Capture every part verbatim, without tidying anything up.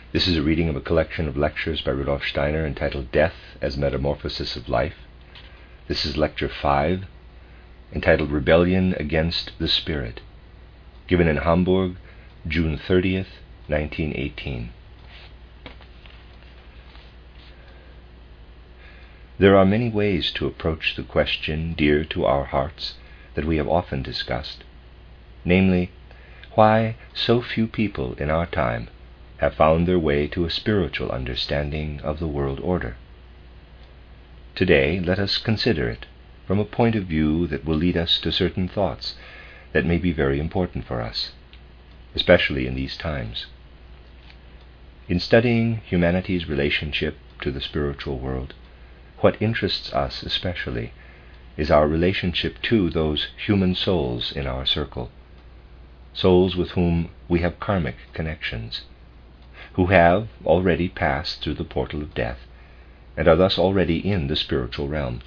This is a reading of a collection of lectures by Rudolf Steiner entitled Death as Metamorphosis of Life. This is Lecture five, entitled Rebellion Against the Spirit, given in Hamburg, June thirtieth, nineteen eighteen. There are many ways to approach the question dear to our hearts that we have often discussed, namely, why so few people in our time have found their way to a spiritual understanding of the world order. Today, let us consider it from a point of view that will lead us to certain thoughts that may be very important for us, especially in these times. In studying humanity's relationship to the spiritual world, what interests us especially is our relationship to those human souls in our circle, souls with whom we have karmic connections, who have already passed through the portal of death and are thus already in the spiritual realm.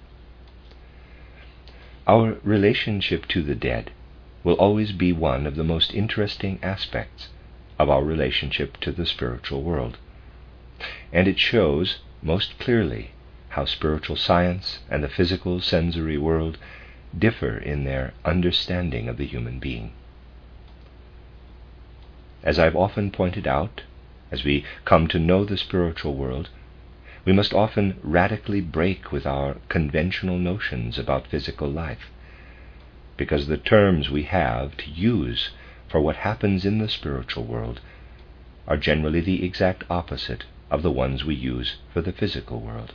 Our relationship to the dead will always be one of the most interesting aspects of our relationship to the spiritual world, and it shows most clearly how spiritual science and the physical sensory world differ in their understanding of the human being. As I've often pointed out, as we come to know the spiritual world, we must often radically break with our conventional notions about physical life, because the terms we have to use for what happens in the spiritual world are generally the exact opposite of the ones we use for the physical world.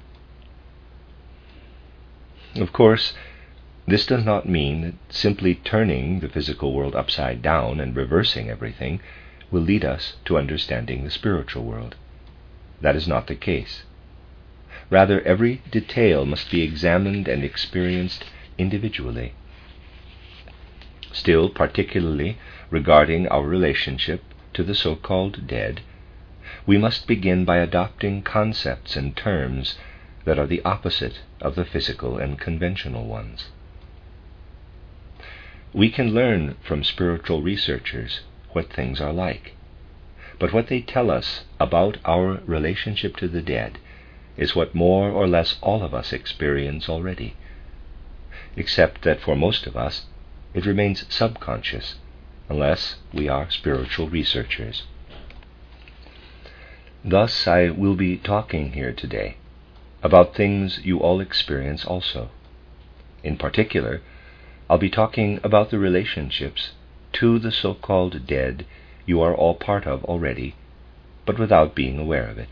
Of course, this does not mean that simply turning the physical world upside down and reversing everything will lead us to understanding the spiritual world. That is not the case. Rather, every detail must be examined and experienced individually. Still, particularly regarding our relationship to the so-called dead, we must begin by adopting concepts and terms that are the opposite of the physical and conventional ones. We can learn from spiritual researchers what things are like, but what they tell us about our relationship to the dead is what more or less all of us experience already, except that for most of us it remains subconscious unless we are spiritual researchers. Thus, I will be talking here today about things you all experience also. In particular, I'll be talking about the relationships to the so-called dead you are all part of already, but without being aware of it.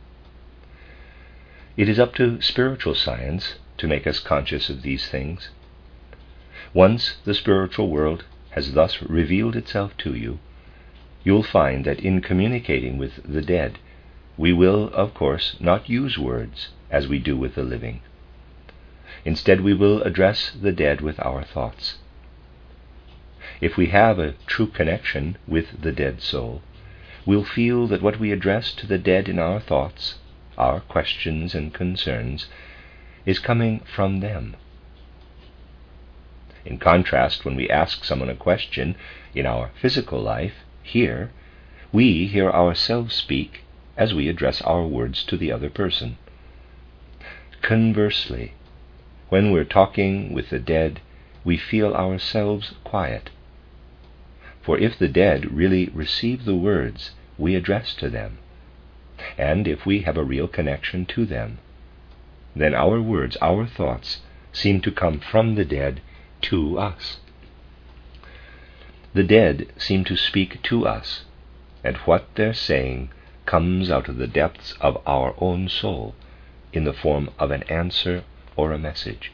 It is up to spiritual science to make us conscious of these things. Once the spiritual world has thus revealed itself to you, you'll find that in communicating with the dead, we will, of course, not use words as we do with the living. Instead, we will address the dead with our thoughts. If we have a true connection with the dead soul, we'll feel that what we address to the dead in our thoughts, our questions and concerns, is coming from them. In contrast, when we ask someone a question in our physical life, here, we hear ourselves speak as we address our words to the other person. Conversely, when we're talking with the dead, we feel ourselves quiet. For if the dead really receive the words we address to them, and if we have a real connection to them, then our words, our thoughts, seem to come from the dead to us. The dead seem to speak to us, and what they're saying comes out of the depths of our own soul in the form of an answer or a message.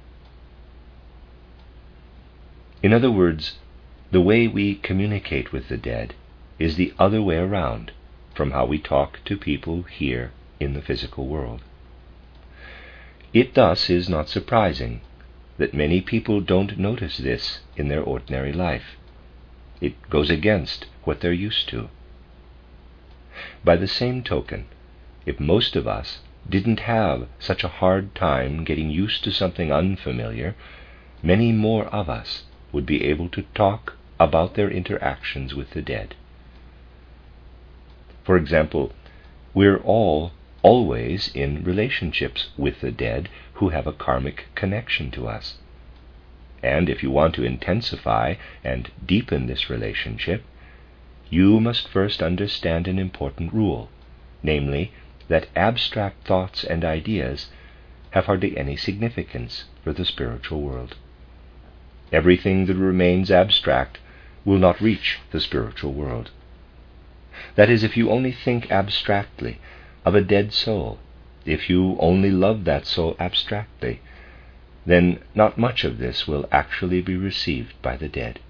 In other words, the way we communicate with the dead is the other way around from how we talk to people here in the physical world. It thus is not surprising that many people don't notice this in their ordinary life. It goes against what they're used to. By the same token, if most of us didn't have such a hard time getting used to something unfamiliar, many more of us would be able to talk about their interactions with the dead. For example, we're all always in relationships with the dead who have a karmic connection to us. And if you want to intensify and deepen this relationship, you must first understand an important rule, namely, that abstract thoughts and ideas have hardly any significance for the spiritual world. Everything that remains abstract will not reach the spiritual world. That is, if you only think abstractly of a dead soul, if you only love that soul abstractly, then not much of this will actually be received by the dead.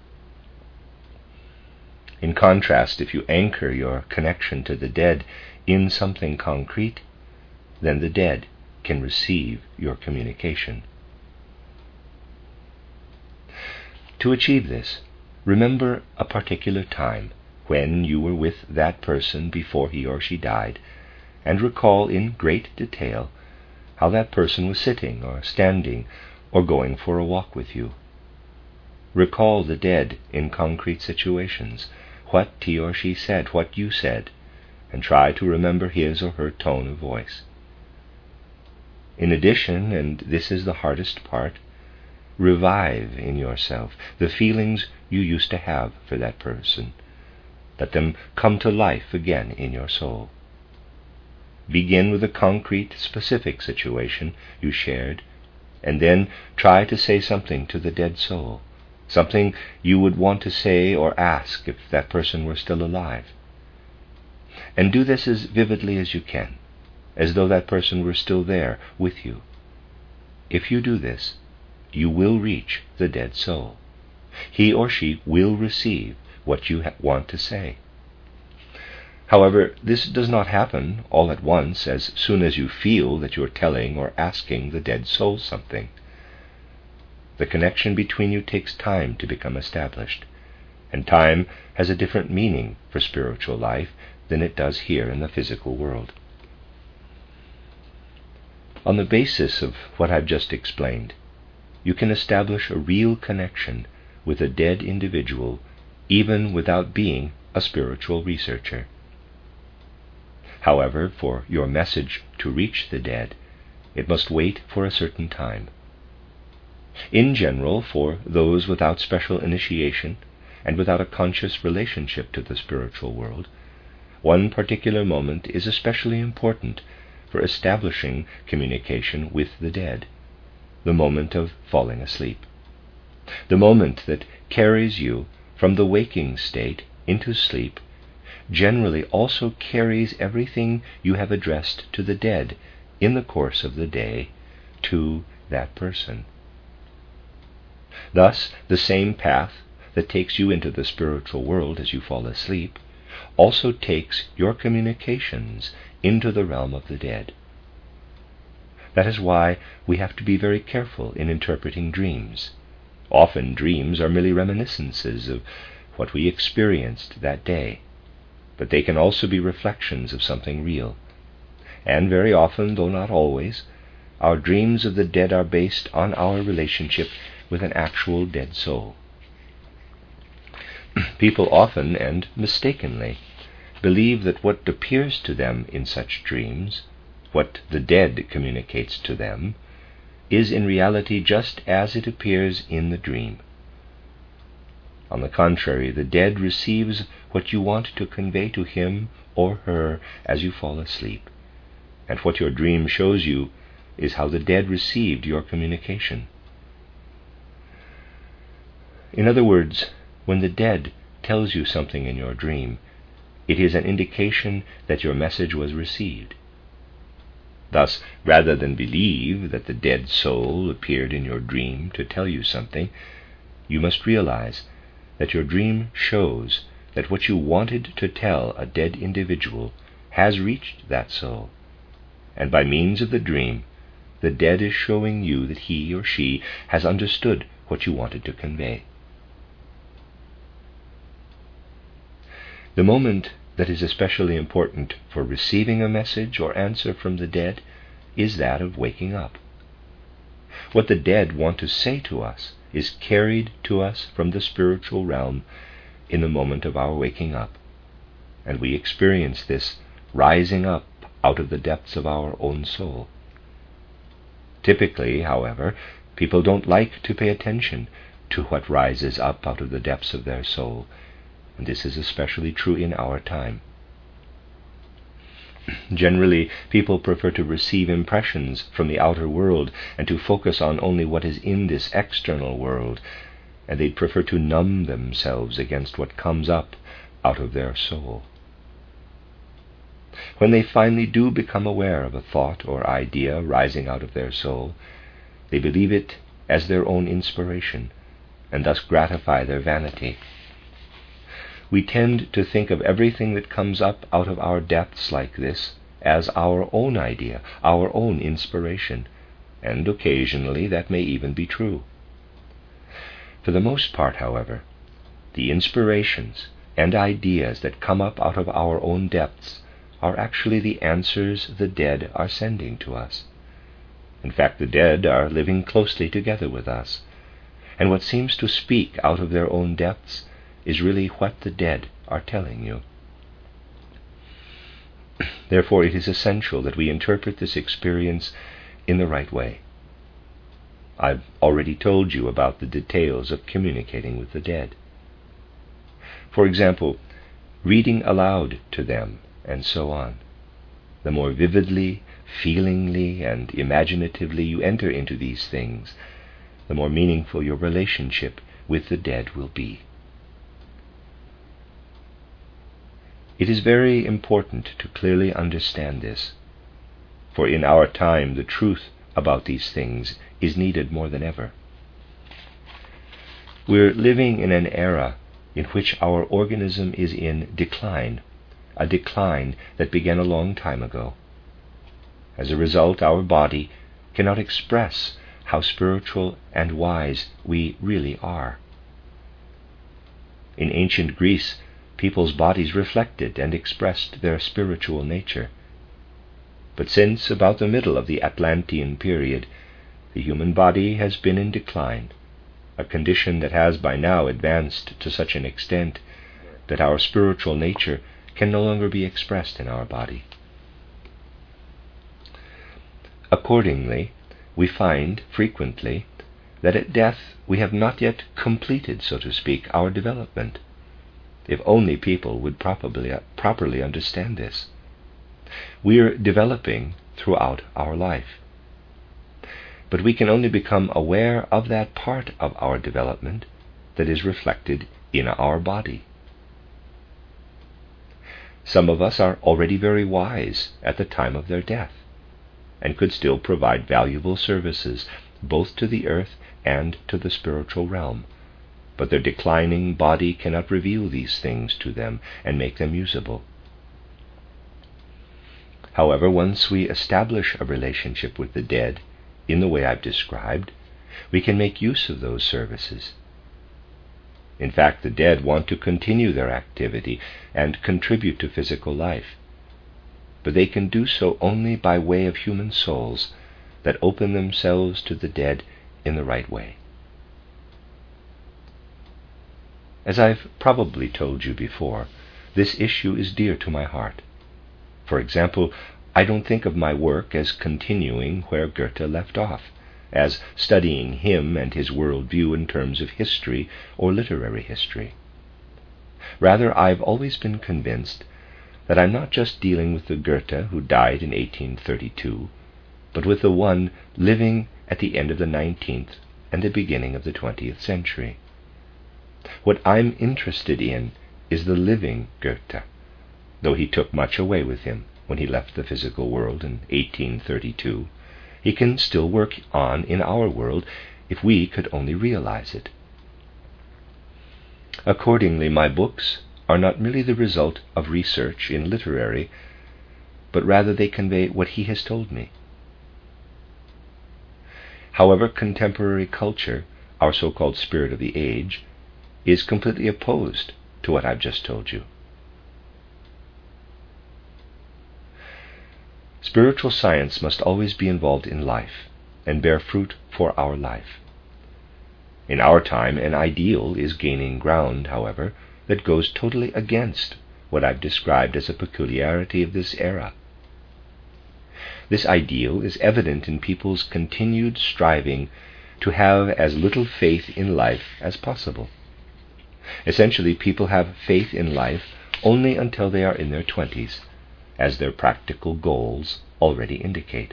In contrast, if you anchor your connection to the dead in something concrete, then the dead can receive your communication. To achieve this, remember a particular time when you were with that person before he or she died, and recall in great detail how that person was sitting or standing or going for a walk with you. Recall the dead in concrete situations, what he or she said, what you said, and try to remember his or her tone of voice. In addition, and this is the hardest part, revive in yourself the feelings you used to have for that person. Let them come to life again in your soul. Begin with a concrete, specific situation you shared, and then try to say something to the dead soul, something you would want to say or ask if that person were still alive. And do this as vividly as you can, as though that person were still there with you. If you do this, you will reach the dead soul. He or she will receive what you ha- want to say. However, this does not happen all at once as soon as you feel that you are telling or asking the dead soul something. The connection between you takes time to become established, and time has a different meaning for spiritual life than it does here in the physical world. On the basis of what I've just explained, you can establish a real connection with a dead individual even without being a spiritual researcher. However, for your message to reach the dead, it must wait for a certain time. In general, for those without special initiation and without a conscious relationship to the spiritual world, one particular moment is especially important for establishing communication with the dead, the moment of falling asleep, the moment that carries you from the waking state into sleep generally also carries everything you have addressed to the dead in the course of the day to that person. Thus, the same path that takes you into the spiritual world as you fall asleep also takes your communications into the realm of the dead. That is why we have to be very careful in interpreting dreams. Often dreams are merely reminiscences of what we experienced that day, but they can also be reflections of something real. And very often, though not always, our dreams of the dead are based on our relationship with an actual dead soul. People often, and mistakenly, believe that what appears to them in such dreams, what the dead communicates to them, is in reality just as it appears in the dream. On the contrary, the dead receives what you want to convey to him or her as you fall asleep, and what your dream shows you is how the dead received your communication. In other words, when the dead tells you something in your dream, it is an indication that your message was received. Thus, rather than believe that the dead soul appeared in your dream to tell you something, you must realize that your dream shows that what you wanted to tell a dead individual has reached that soul, and by means of the dream, the dead is showing you that he or she has understood what you wanted to convey. The moment that is especially important for receiving a message or answer from the dead is that of waking up. What the dead want to say to us is carried to us from the spiritual realm in the moment of our waking up. and we experience this rising up out of the depths of our own soul. Typically, however, people don't like to pay attention to what rises up out of the depths of their soul, and this is especially true in our time. Generally, people prefer to receive impressions from the outer world and to focus on only what is in this external world, and they'd prefer to numb themselves against what comes up out of their soul. When they finally do become aware of a thought or idea rising out of their soul, they believe it as their own inspiration, and thus gratify their vanity. We tend to think of everything that comes up out of our depths like this as our own idea, our own inspiration, and occasionally that may even be true. For the most part, however, the inspirations and ideas that come up out of our own depths are actually the answers the dead are sending to us. In fact, the dead are living closely together with us, and what seems to speak out of their own depths is really what the dead are telling you. Therefore, it is essential that we interpret this experience in the right way. I've already told you about the details of communicating with the dead. For example, reading aloud to them, and so on. The more vividly, feelingly, and imaginatively you enter into these things, the more meaningful your relationship with the dead will be. It is very important to clearly understand this, for in our time the truth about these things is needed more than ever. We're living in an era in which our organism is in decline, a decline that began a long time ago. As a result, our body cannot express how spiritual and wise we really are. In ancient Greece, people's bodies reflected and expressed their spiritual nature. But since about the middle of the Atlantean period, the human body has been in decline, a condition that has by now advanced to such an extent that our spiritual nature can no longer be expressed in our body. Accordingly, we find frequently that at death we have not yet completed, so to speak, our development. If only people would properly, properly understand this. We are developing throughout our life, but we can only become aware of that part of our development that is reflected in our body. Some of us are already very wise at the time of their death, and could still provide valuable services both to the earth and to the spiritual realm, but their declining body cannot reveal these things to them and make them usable. However, once we establish a relationship with the dead in the way I've described, we can make use of those services. In fact, the dead want to continue their activity and contribute to physical life, but they can do so only by way of human souls that open themselves to the dead in the right way. As I've probably told you before, this issue is dear to my heart. For example, I don't think of my work as continuing where Goethe left off, as studying him and his worldview in terms of history or literary history. Rather, I've always been convinced that I'm not just dealing with the Goethe who died in eighteen thirty-two, but with the one living at the end of the nineteenth and the beginning of the twentieth century. What I'm interested in is the living Goethe, though he took much away with him when he left the physical world in eighteen thirty-two. He can still work on in our world if we could only realize it. Accordingly, my books are not merely the result of research in literary, but rather they convey what he has told me. However, contemporary culture, our so-called spirit of the age, is completely opposed to what I've just told you. Spiritual science must always be involved in life and bear fruit for our life. In our time, an ideal is gaining ground, however, that goes totally against what I've described as a peculiarity of this era. This ideal is evident in people's continued striving to have as little faith in life as possible. Essentially, people have faith in life only until they are in their twenties, as their practical goals already indicate.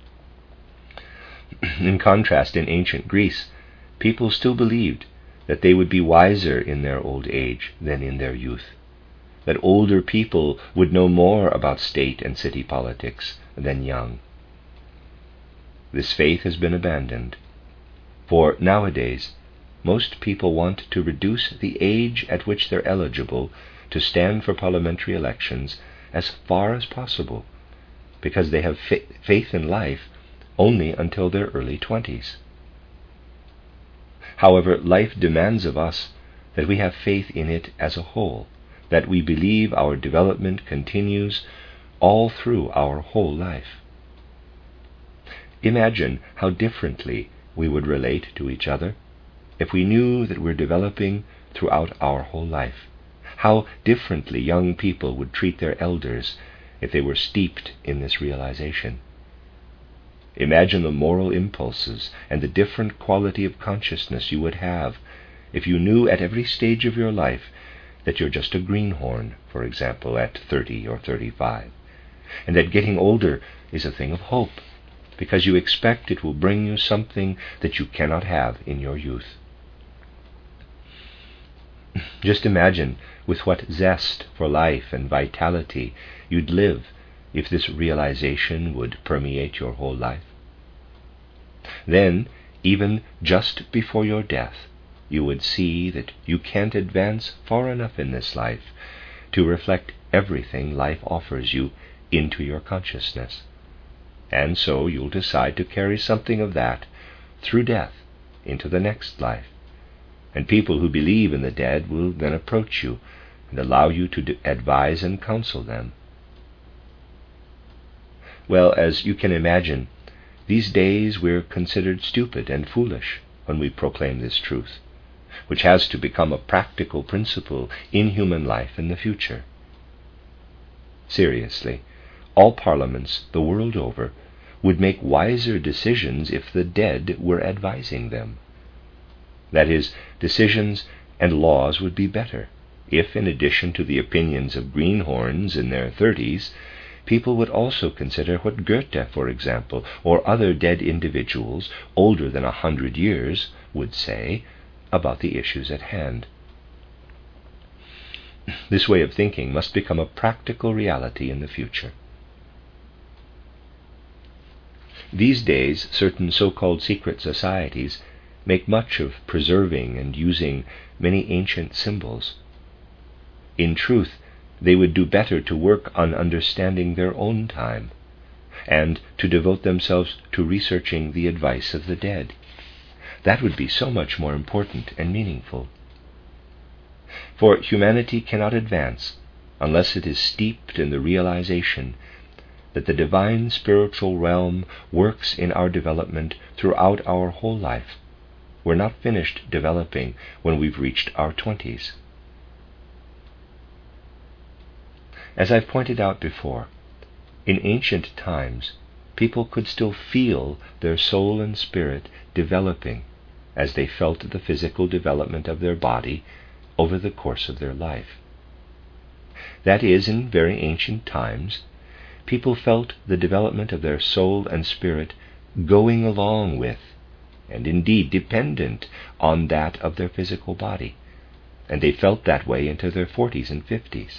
In contrast, in ancient Greece, people still believed that they would be wiser in their old age than in their youth, that older people would know more about state and city politics than young. This faith has been abandoned, for nowadays most people want to reduce the age at which they're eligible to stand for parliamentary elections as far as possible, because they have fa- faith in life only until their early twenties. However, life demands of us that we have faith in it as a whole, that we believe our development continues all through our whole life. Imagine how differently we would relate to each other if we knew that we're developing throughout our whole life, how differently young people would treat their elders if they were steeped in this realization. Imagine the moral impulses and the different quality of consciousness you would have if you knew at every stage of your life that you're just a greenhorn, for example, at thirty or thirty-five, and that getting older is a thing of hope, because you expect it will bring you something that you cannot have in your youth. Just imagine with what zest for life and vitality you'd live if this realization would permeate your whole life. Then, even just before your death, you would see that you can't advance far enough in this life to reflect everything life offers you into your consciousness. And so you'll decide to carry something of that through death into the next life. And people who believe in the dead will then approach you and allow you to d- advise and counsel them. Well, as you can imagine, these days we're considered stupid and foolish when we proclaim this truth, which has to become a practical principle in human life in the future. Seriously, all parliaments the world over would make wiser decisions if the dead were advising them. That is, decisions and laws would be better if, in addition to the opinions of greenhorns in their thirties, people would also consider what Goethe, for example, or other dead individuals older than a hundred years would say about the issues at hand. This way of thinking must become a practical reality in the future. These days, certain so-called secret societies make much of preserving and using many ancient symbols. In truth, they would do better to work on understanding their own time, and to devote themselves to researching the advice of the dead. That would be so much more important and meaningful. For humanity cannot advance unless it is steeped in the realization that the divine spiritual realm works in our development throughout our whole life. We're not finished developing when we've reached our twenties. As I've pointed out before, in ancient times, people could still feel their soul and spirit developing as they felt the physical development of their body over the course of their life. That is, in very ancient times, people felt the development of their soul and spirit going along with, and indeed dependent on, that of their physical body, and they felt that way into their forties and fifties.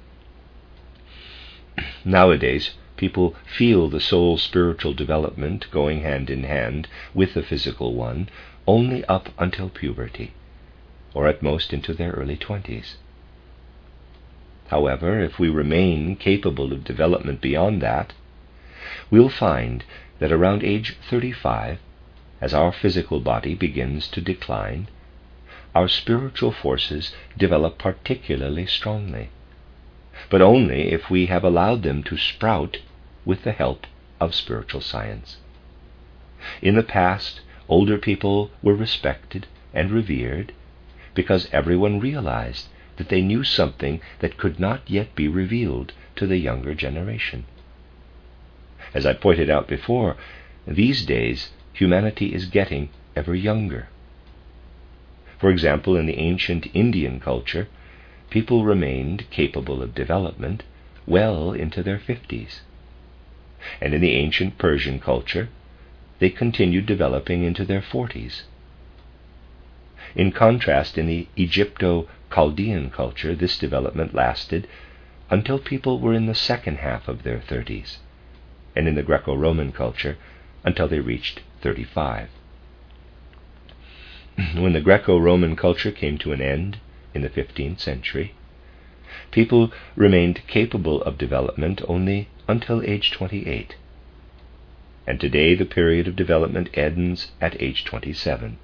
Nowadays, people feel the soul's spiritual development going hand in hand with the physical one only up until puberty, or at most into their early twenties. However, if we remain capable of development beyond that, we'll find that around age thirty-five, as our physical body begins to decline, our spiritual forces develop particularly strongly, but only if we have allowed them to sprout with the help of spiritual science. In the past, older people were respected and revered because everyone realized that they knew something that could not yet be revealed to the younger generation. As I pointed out before, these days humanity is getting ever younger. For example, in the ancient Indian culture, people remained capable of development well into their fifties. And in the ancient Persian culture, they continued developing into their forties. In contrast, in the Egypto-Chaldean culture, this development lasted until people were in the second half of their thirties, and in the Greco-Roman culture, until they reached thirty-five. When the Greco-Roman culture came to an end in the fifteenth century, people remained capable of development only until age twenty-eight. And today the period of development ends at age twenty-seven.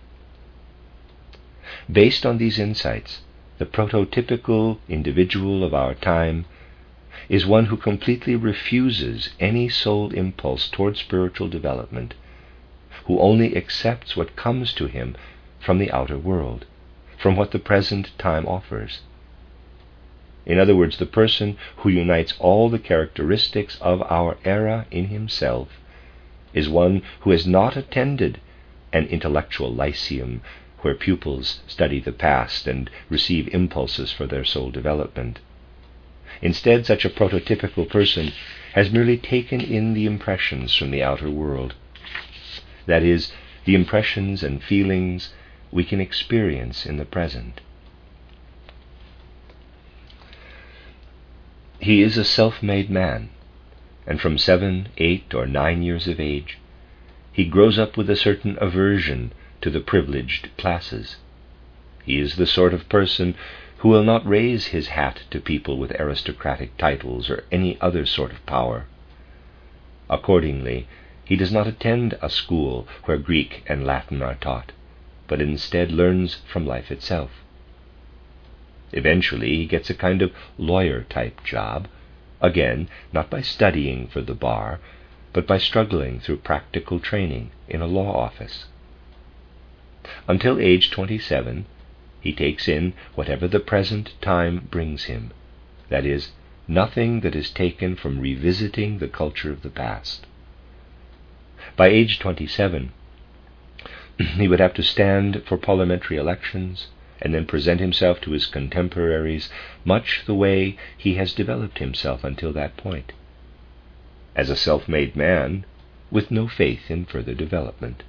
Based on these insights, the prototypical individual of our time is one who completely refuses any soul impulse toward spiritual development, who only accepts what comes to him from the outer world, from what the present time offers. In other words, the person who unites all the characteristics of our era in himself is one who has not attended an intellectual lyceum where pupils study the past and receive impulses for their soul development. Instead, such a prototypical person has merely taken in the impressions from the outer world. That is, the impressions and feelings we can experience in the present. He is a self-made man, and from seven, eight, or nine years of age, he grows up with a certain aversion to the privileged classes. He is the sort of person who will not raise his hat to people with aristocratic titles or any other sort of power. Accordingly, he does not attend a school where Greek and Latin are taught, but instead learns from life itself. Eventually, he gets a kind of lawyer-type job, again, not by studying for the bar, but by struggling through practical training in a law office. Until age twenty-seven, he takes in whatever the present time brings him, that is, nothing that is taken from revisiting the culture of the past. By age twenty-seven, he would have to stand for parliamentary elections and then present himself to his contemporaries much the way he has developed himself until that point, as a self-made man with no faith in further development.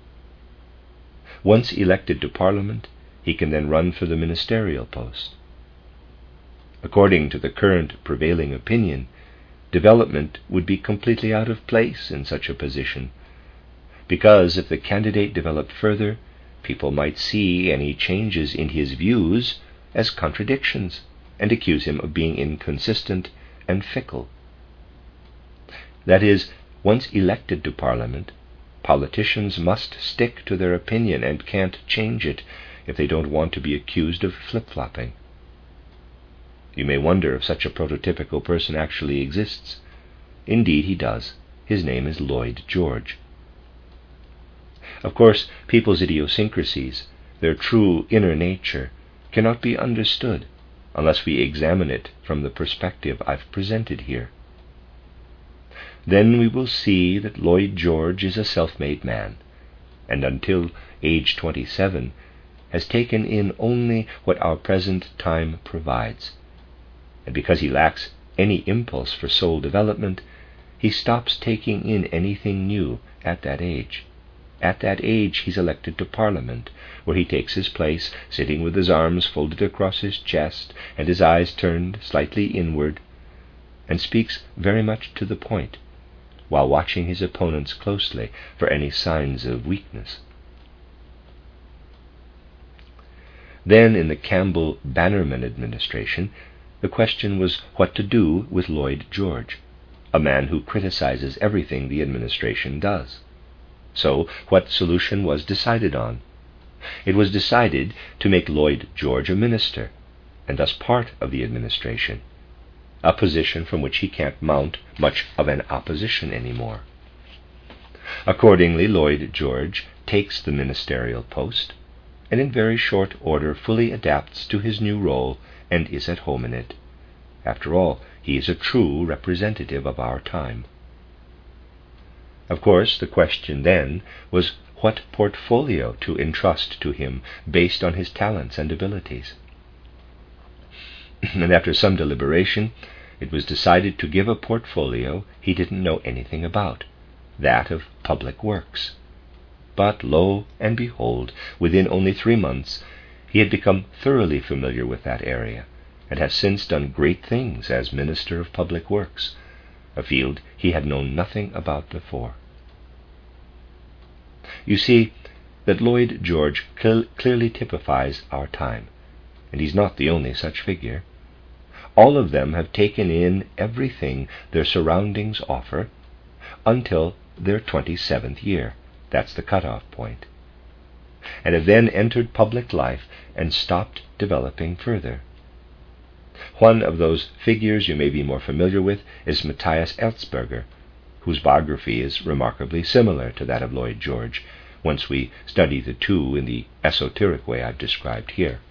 Once elected to Parliament, he can then run for the ministerial post. According to the current prevailing opinion, development would be completely out of place in such a position, because if the candidate developed further, people might see any changes in his views as contradictions and accuse him of being inconsistent and fickle. That is, once elected to Parliament, politicians must stick to their opinion and can't change it if they don't want to be accused of flip-flopping. You may wonder if such a prototypical person actually exists. Indeed, he does. His name is Lloyd George. Of course, people's idiosyncrasies, their true inner nature, cannot be understood unless we examine it from the perspective I've presented here. Then we will see that Lloyd George is a self-made man, and until age twenty-seven has taken in only what our present time provides. And because he lacks any impulse for soul development, he stops taking in anything new at that age. At that age he's elected to Parliament, where he takes his place, sitting with his arms folded across his chest and his eyes turned slightly inward, and speaks very much to the point, while watching his opponents closely for any signs of weakness. Then, in the Campbell-Bannerman administration, the question was what to do with Lloyd George, a man who criticizes everything the administration does. So, what solution was decided on? It was decided to make Lloyd George a minister, and thus part of the administration, a position from which he can't mount much of an opposition anymore. Accordingly, Lloyd George takes the ministerial post, and in very short order fully adapts to his new role and is at home in it. After all, he is a true representative of our time. Of course, the question then was what portfolio to entrust to him based on his talents and abilities. And after some deliberation, it was decided to give a portfolio he didn't know anything about, that of public works. But lo and behold, within only three months, he had become thoroughly familiar with that area, and has since done great things as Minister of Public Works, a field he had known nothing about before. You see that Lloyd George cl- clearly typifies our time, and he's not the only such figure. All of them have taken in everything their surroundings offer until their twenty-seventh year. That's the cutoff point. And have then entered public life and stopped developing further. One of those figures you may be more familiar with is Matthias Erzberger, whose biography is remarkably similar to that of Lloyd George, once we study the two in the esoteric way I've described here.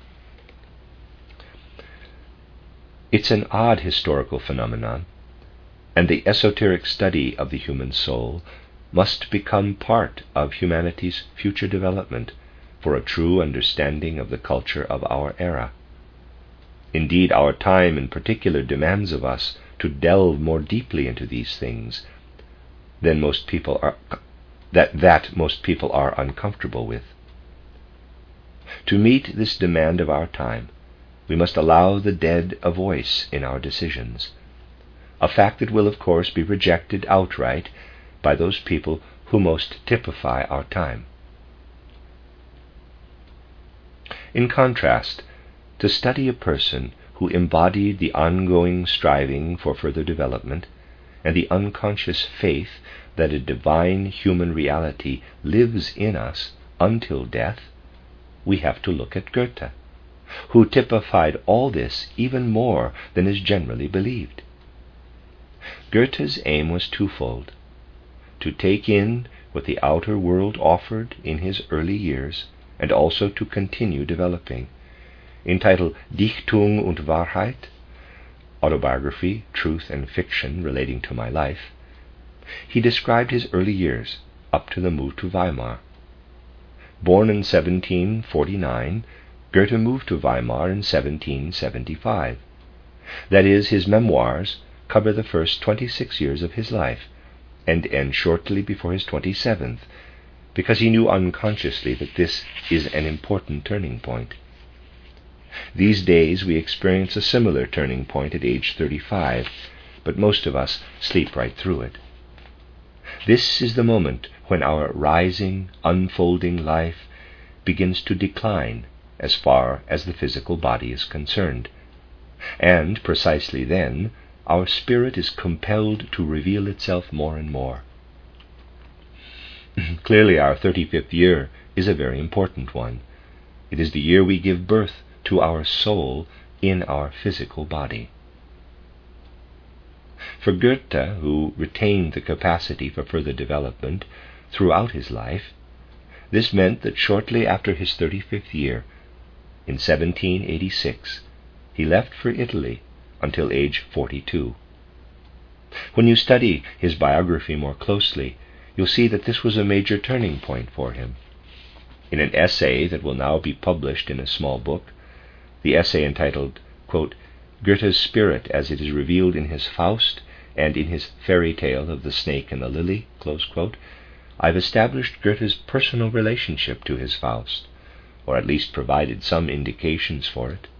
It's an odd historical phenomenon, and the esoteric study of the human soul must become part of humanity's future development for a true understanding of the culture of our era. Indeed, our time in particular demands of us to delve more deeply into these things than most people are that that most people are uncomfortable with. To meet this demand of our time, we must allow the dead a voice in our decisions, a fact that will of course be rejected outright by those people who most typify our time. In contrast, to study a person who embodied the ongoing striving for further development and the unconscious faith that a divine human reality lives in us until death, we have to look at Goethe, who typified all this even more than is generally believed. Goethe's aim was twofold: to take in what the outer world offered in his early years, and also to continue developing. Entitled Dichtung und Wahrheit, Autobiography, Truth and Fiction Relating to My Life, he described his early years up to the move to Weimar. Born in seventeen forty-nine, Goethe moved to Weimar in seventeen seventy-five. That is, his memoirs cover the first twenty-six years of his life, and end shortly before his twenty-seventh, because he knew unconsciously that this is an important turning point. These days we experience a similar turning point at age thirty-five, but most of us sleep right through it. This is the moment when our rising, unfolding life begins to decline as far as the physical body is concerned, and precisely then our spirit is compelled to reveal itself more and more. Clearly, our thirty-fifth year is a very important one. It is the year we give birth to our soul in our physical body. For Goethe, who retained the capacity for further development throughout his life, this meant that shortly after his thirty-fifth year, in seventeen eighty-six, he left for Italy until age forty-two. When you study his biography more closely, you'll see that this was a major turning point for him. In an essay that will now be published in a small book, the essay entitled, quote, Goethe's Spirit as it is revealed in his Faust and in his fairy tale of the snake and the lily, close quote, I've established Goethe's personal relationship to his Faust, or at least provided some indications for it.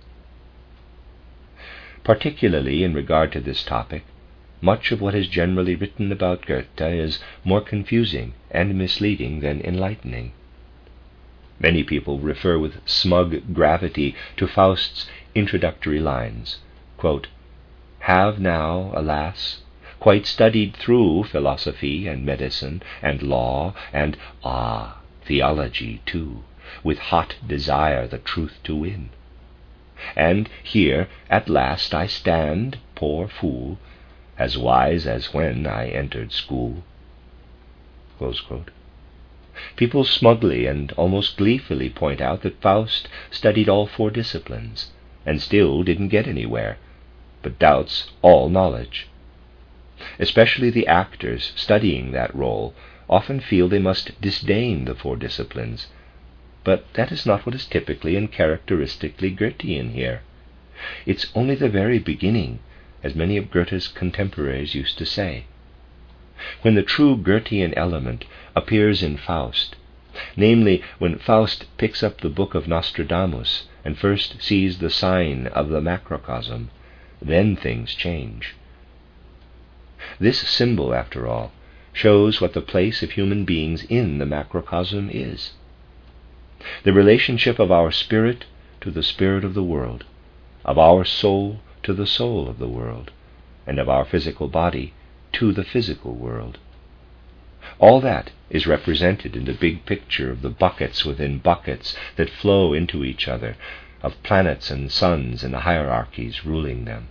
Particularly in regard to this topic, much of what is generally written about Goethe is more confusing and misleading than enlightening. Many people refer with smug gravity to Faust's introductory lines, quote, have now, alas, quite studied through philosophy and medicine and law and, ah, theology too, with hot desire the truth to win. And here at last I stand, poor fool, as wise as when I entered school. Close quote. People smugly and almost gleefully point out that Faust studied all four disciplines, and still didn't get anywhere, but doubts all knowledge. Especially the actors studying that role often feel they must disdain the four disciplines, but that is not what is typically and characteristically Goethean here. It's only the very beginning, as many of Goethe's contemporaries used to say. When the true Goethean element appears in Faust, namely when Faust picks up the book of Nostradamus and first sees the sign of the macrocosm, then things change. This symbol, after all, shows what the place of human beings in the macrocosm is. The relationship of our spirit to the spirit of the world, of our soul to the soul of the world, and of our physical body to the physical world. All that is represented in the big picture of the buckets within buckets that flow into each other, of planets and suns and the hierarchies ruling them.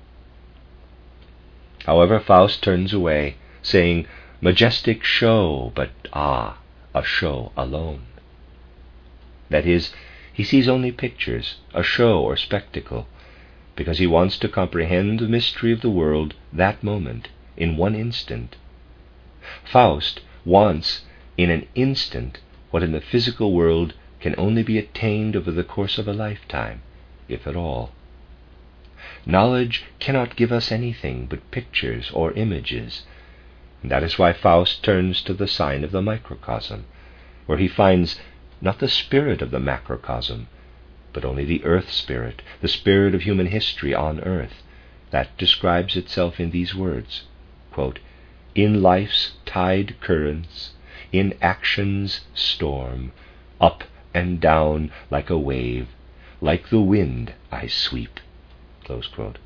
However, Faust turns away, saying, "Majestic show, but ah, a show alone." That is, he sees only pictures, a show or spectacle, because he wants to comprehend the mystery of the world that moment, in one instant. Faust wants, in an instant, what in the physical world can only be attained over the course of a lifetime, if at all. Knowledge cannot give us anything but pictures or images, and that is why Faust turns to the sign of the microcosm, where he finds not the spirit of the macrocosm, but only the earth spirit, the spirit of human history on earth, that describes itself in these words, quote, "In life's tide currents, in action's storm, up and down like a wave, like the wind I sweep." Close quote.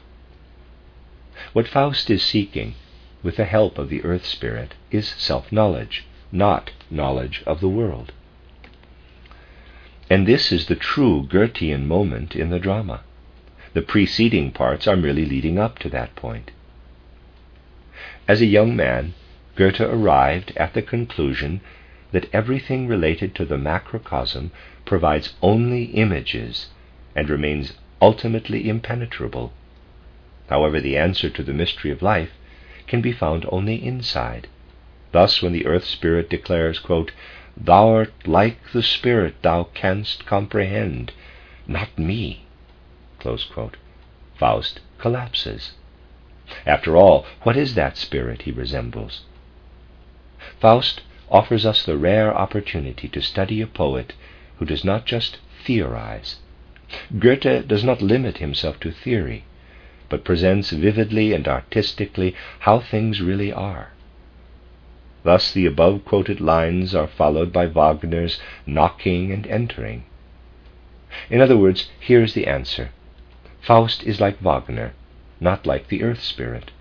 What Faust is seeking, with the help of the earth spirit, is self-knowledge, not knowledge of the world. And this is the true Goethean moment in the drama. The preceding parts are merely leading up to that point. As a young man, Goethe arrived at the conclusion that everything related to the macrocosm provides only images and remains ultimately impenetrable. However, the answer to the mystery of life can be found only inside. Thus, when the earth spirit declares, quote, "Thou art like the spirit thou canst comprehend, not me," close quote, Faust collapses. After all, what is that spirit he resembles? Faust offers us the rare opportunity to study a poet who does not just theorize. Goethe does not limit himself to theory, but presents vividly and artistically how things really are. Thus the above-quoted lines are followed by Wagner's knocking and entering. In other words, here is the answer. Faust is like Wagner, not like the earth spirit.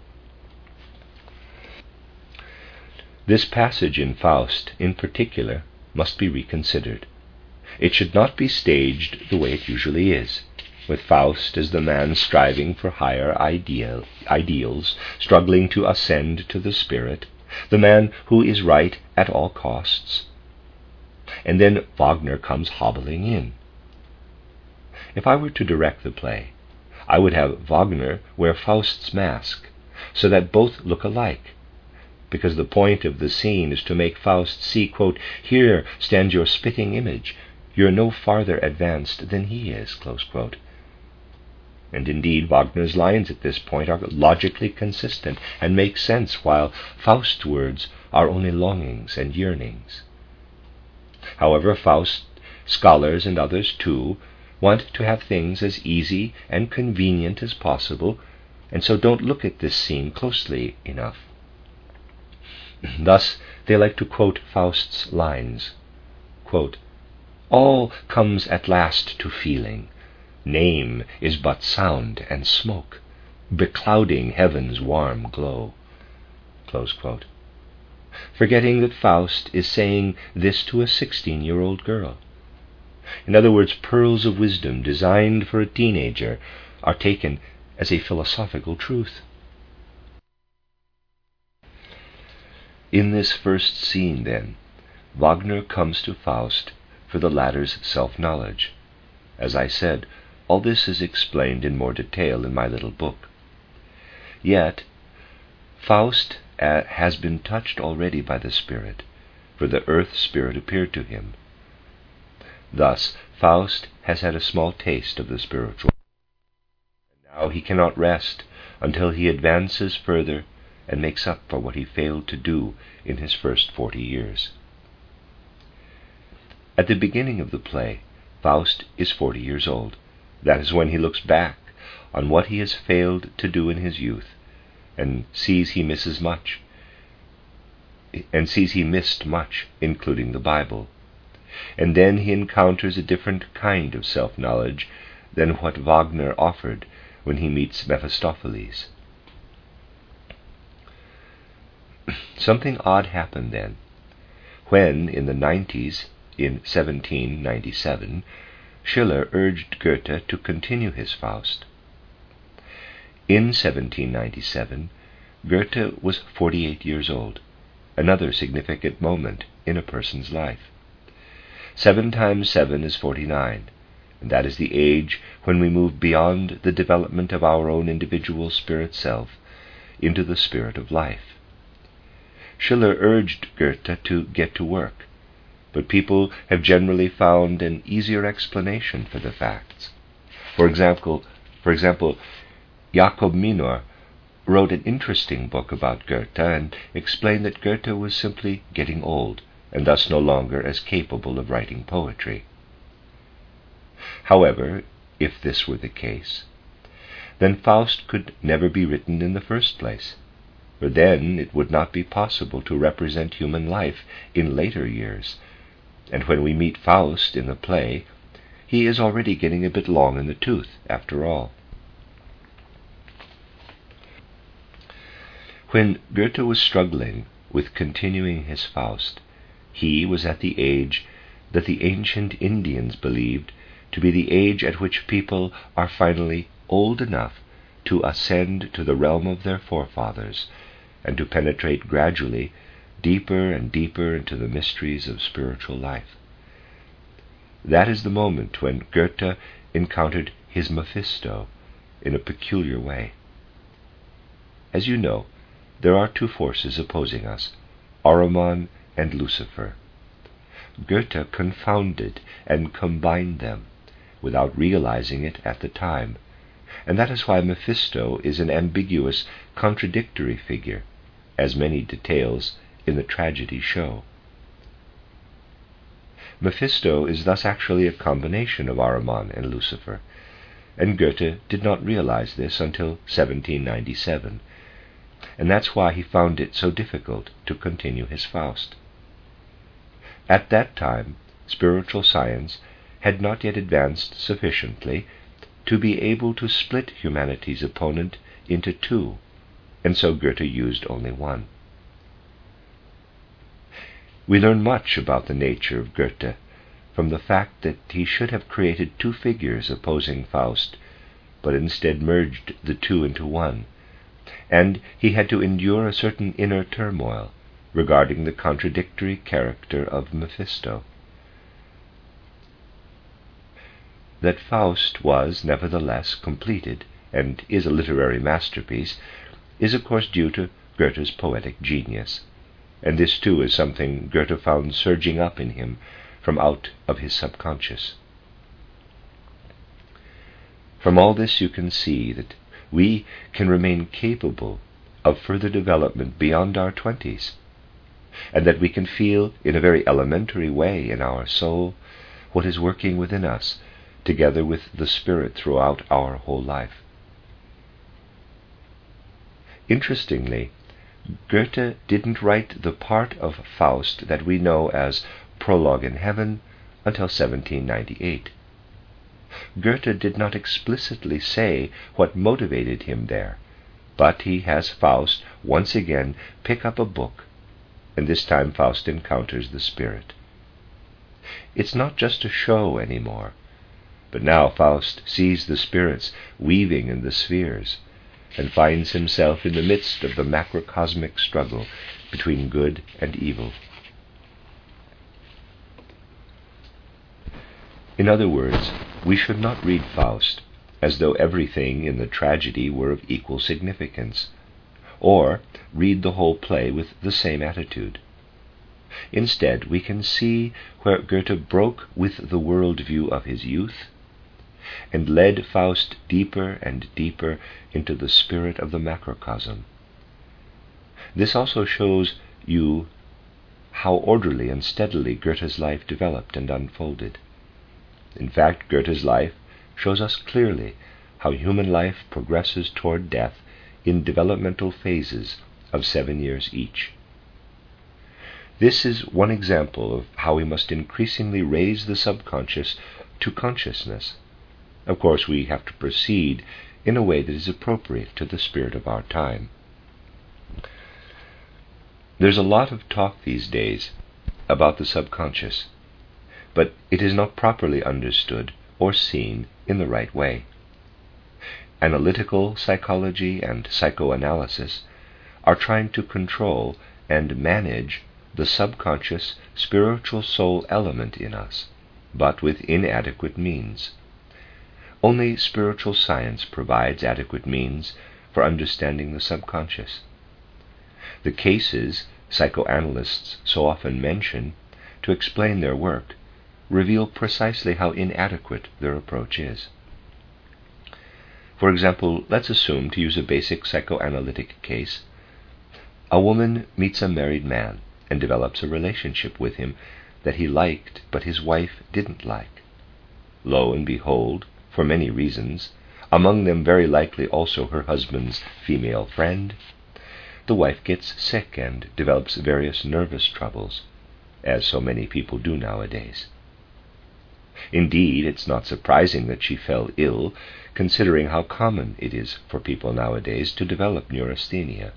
This passage in Faust, in particular, must be reconsidered. It should not be staged the way it usually is, with Faust as the man striving for higher ideal, ideals, struggling to ascend to the spirit, the man who is right at all costs. And then Wagner comes hobbling in. If I were to direct the play, I would have Wagner wear Faust's mask, so that both look alike, because the point of the scene is to make Faust see, quote, "Here stands your spitting image. You're no farther advanced than he is," close quote. And indeed, Wagner's lines at this point are logically consistent and make sense, while Faust's words are only longings and yearnings. However, Faust scholars and others too want to have things as easy and convenient as possible, and so don't look at this scene closely enough. Thus, they like to quote Faust's lines, quote, "All comes at last to feeling. Name is but sound and smoke, beclouding heaven's warm glow," close quote, forgetting that Faust is saying this to a sixteen-year-old girl. In other words, pearls of wisdom designed for a teenager are taken as a philosophical truth. In this first scene, then, Wagner comes to Faust for the latter's self-knowledge. As I said, All this is explained in more detail in my little book. Yet, Faust uh, has been touched already by the Spirit, for the earth spirit appeared to him. Thus, Faust has had a small taste of the spiritual. And now he cannot rest until he advances further and makes up for what he failed to do in his first forty years. At the beginning of the play, Faust is forty years old. That is when he looks back on what he has failed to do in his youth, and sees he misses much, and sees he missed much, including the Bible. And then he encounters a different kind of self-knowledge than what Wagner offered when he meets Mephistopheles. Something odd happened then, when, in the nineties, in seventeen ninety-seven, Schiller urged Goethe to continue his Faust. In seventeen ninety-seven, Goethe was forty-eight years old, another significant moment in a person's life. Seven times seven is forty-nine, and that is the age when we move beyond the development of our own individual spirit self into the spirit of life. Schiller urged Goethe to get to work, but people have generally found an easier explanation for the facts. For example, for example, Jakob Minor wrote an interesting book about Goethe and explained that Goethe was simply getting old, and thus no longer as capable of writing poetry. However, if this were the case, then Faust could never be written in the first place, for then it would not be possible to represent human life in later years, and when we meet Faust in the play, he is already getting a bit long in the tooth, after all. When Goethe was struggling with continuing his Faust, he was at the age that the ancient Indians believed to be the age at which people are finally old enough to ascend to the realm of their forefathers and to penetrate gradually deeper and deeper into the mysteries of spiritual life. That is the moment when Goethe encountered his Mephisto in a peculiar way. As you know, there are two forces opposing us, Ahriman and Lucifer. Goethe confounded and combined them without realizing it at the time, and that is why Mephisto is an ambiguous, contradictory figure, as many details in the tragedy show. Mephisto is thus actually a combination of Ahriman and Lucifer, and Goethe did not realize this until seventeen ninety-seven, and that's why he found it so difficult to continue his Faust. At that time, spiritual science had not yet advanced sufficiently to be able to split humanity's opponent into two, and so Goethe used only one. We learn much about the nature of Goethe from the fact that he should have created two figures opposing Faust, but instead merged the two into one, and he had to endure a certain inner turmoil regarding the contradictory character of Mephisto. That Faust was nevertheless completed, and is a literary masterpiece, is of course due to Goethe's poetic genius, and this too is something Goethe found surging up in him from out of his subconscious. From all this you can see that we can remain capable of further development beyond our twenties, and that we can feel in a very elementary way in our soul what is working within us, together with the Spirit throughout our whole life. Interestingly, Goethe didn't write the part of Faust that we know as Prologue in Heaven until seventeen ninety-eight. Goethe did not explicitly say what motivated him there, but he has Faust once again pick up a book, and this time Faust encounters the Spirit. It's not just a show anymore, but now Faust sees the spirits weaving in the spheres, and finds himself in the midst of the macrocosmic struggle between good and evil. In other words, We should not read Faust as though everything in the tragedy were of equal significance, or read the whole play with the same attitude. Instead, we can see where Goethe broke with the world-view of his youth and led Faust deeper and deeper into the spirit of the macrocosm. This also shows you how orderly and steadily Goethe's life developed and unfolded. In fact, Goethe's life shows us clearly how human life progresses toward death in developmental phases of seven years each. This is one example of how we must increasingly raise the subconscious to consciousness. Of course, we have to proceed in a way that is appropriate to the spirit of our time. There's a lot of talk these days about the subconscious, but it is not properly understood or seen in the right way. Analytical psychology and psychoanalysis are trying to control and manage the subconscious spiritual soul element in us, but with inadequate means. Only spiritual science provides adequate means for understanding the subconscious. The cases psychoanalysts so often mention to explain their work reveal precisely how inadequate their approach is. For example, let's assume, to use a basic psychoanalytic case, a woman meets a married man and develops a relationship with him that he liked but his wife didn't like. Lo and behold, for many reasons, among them very likely also her husband's female friend, the wife gets sick and develops various nervous troubles, as so many people do nowadays. Indeed, it's not surprising that she fell ill, considering how common it is for people nowadays to develop neurasthenia.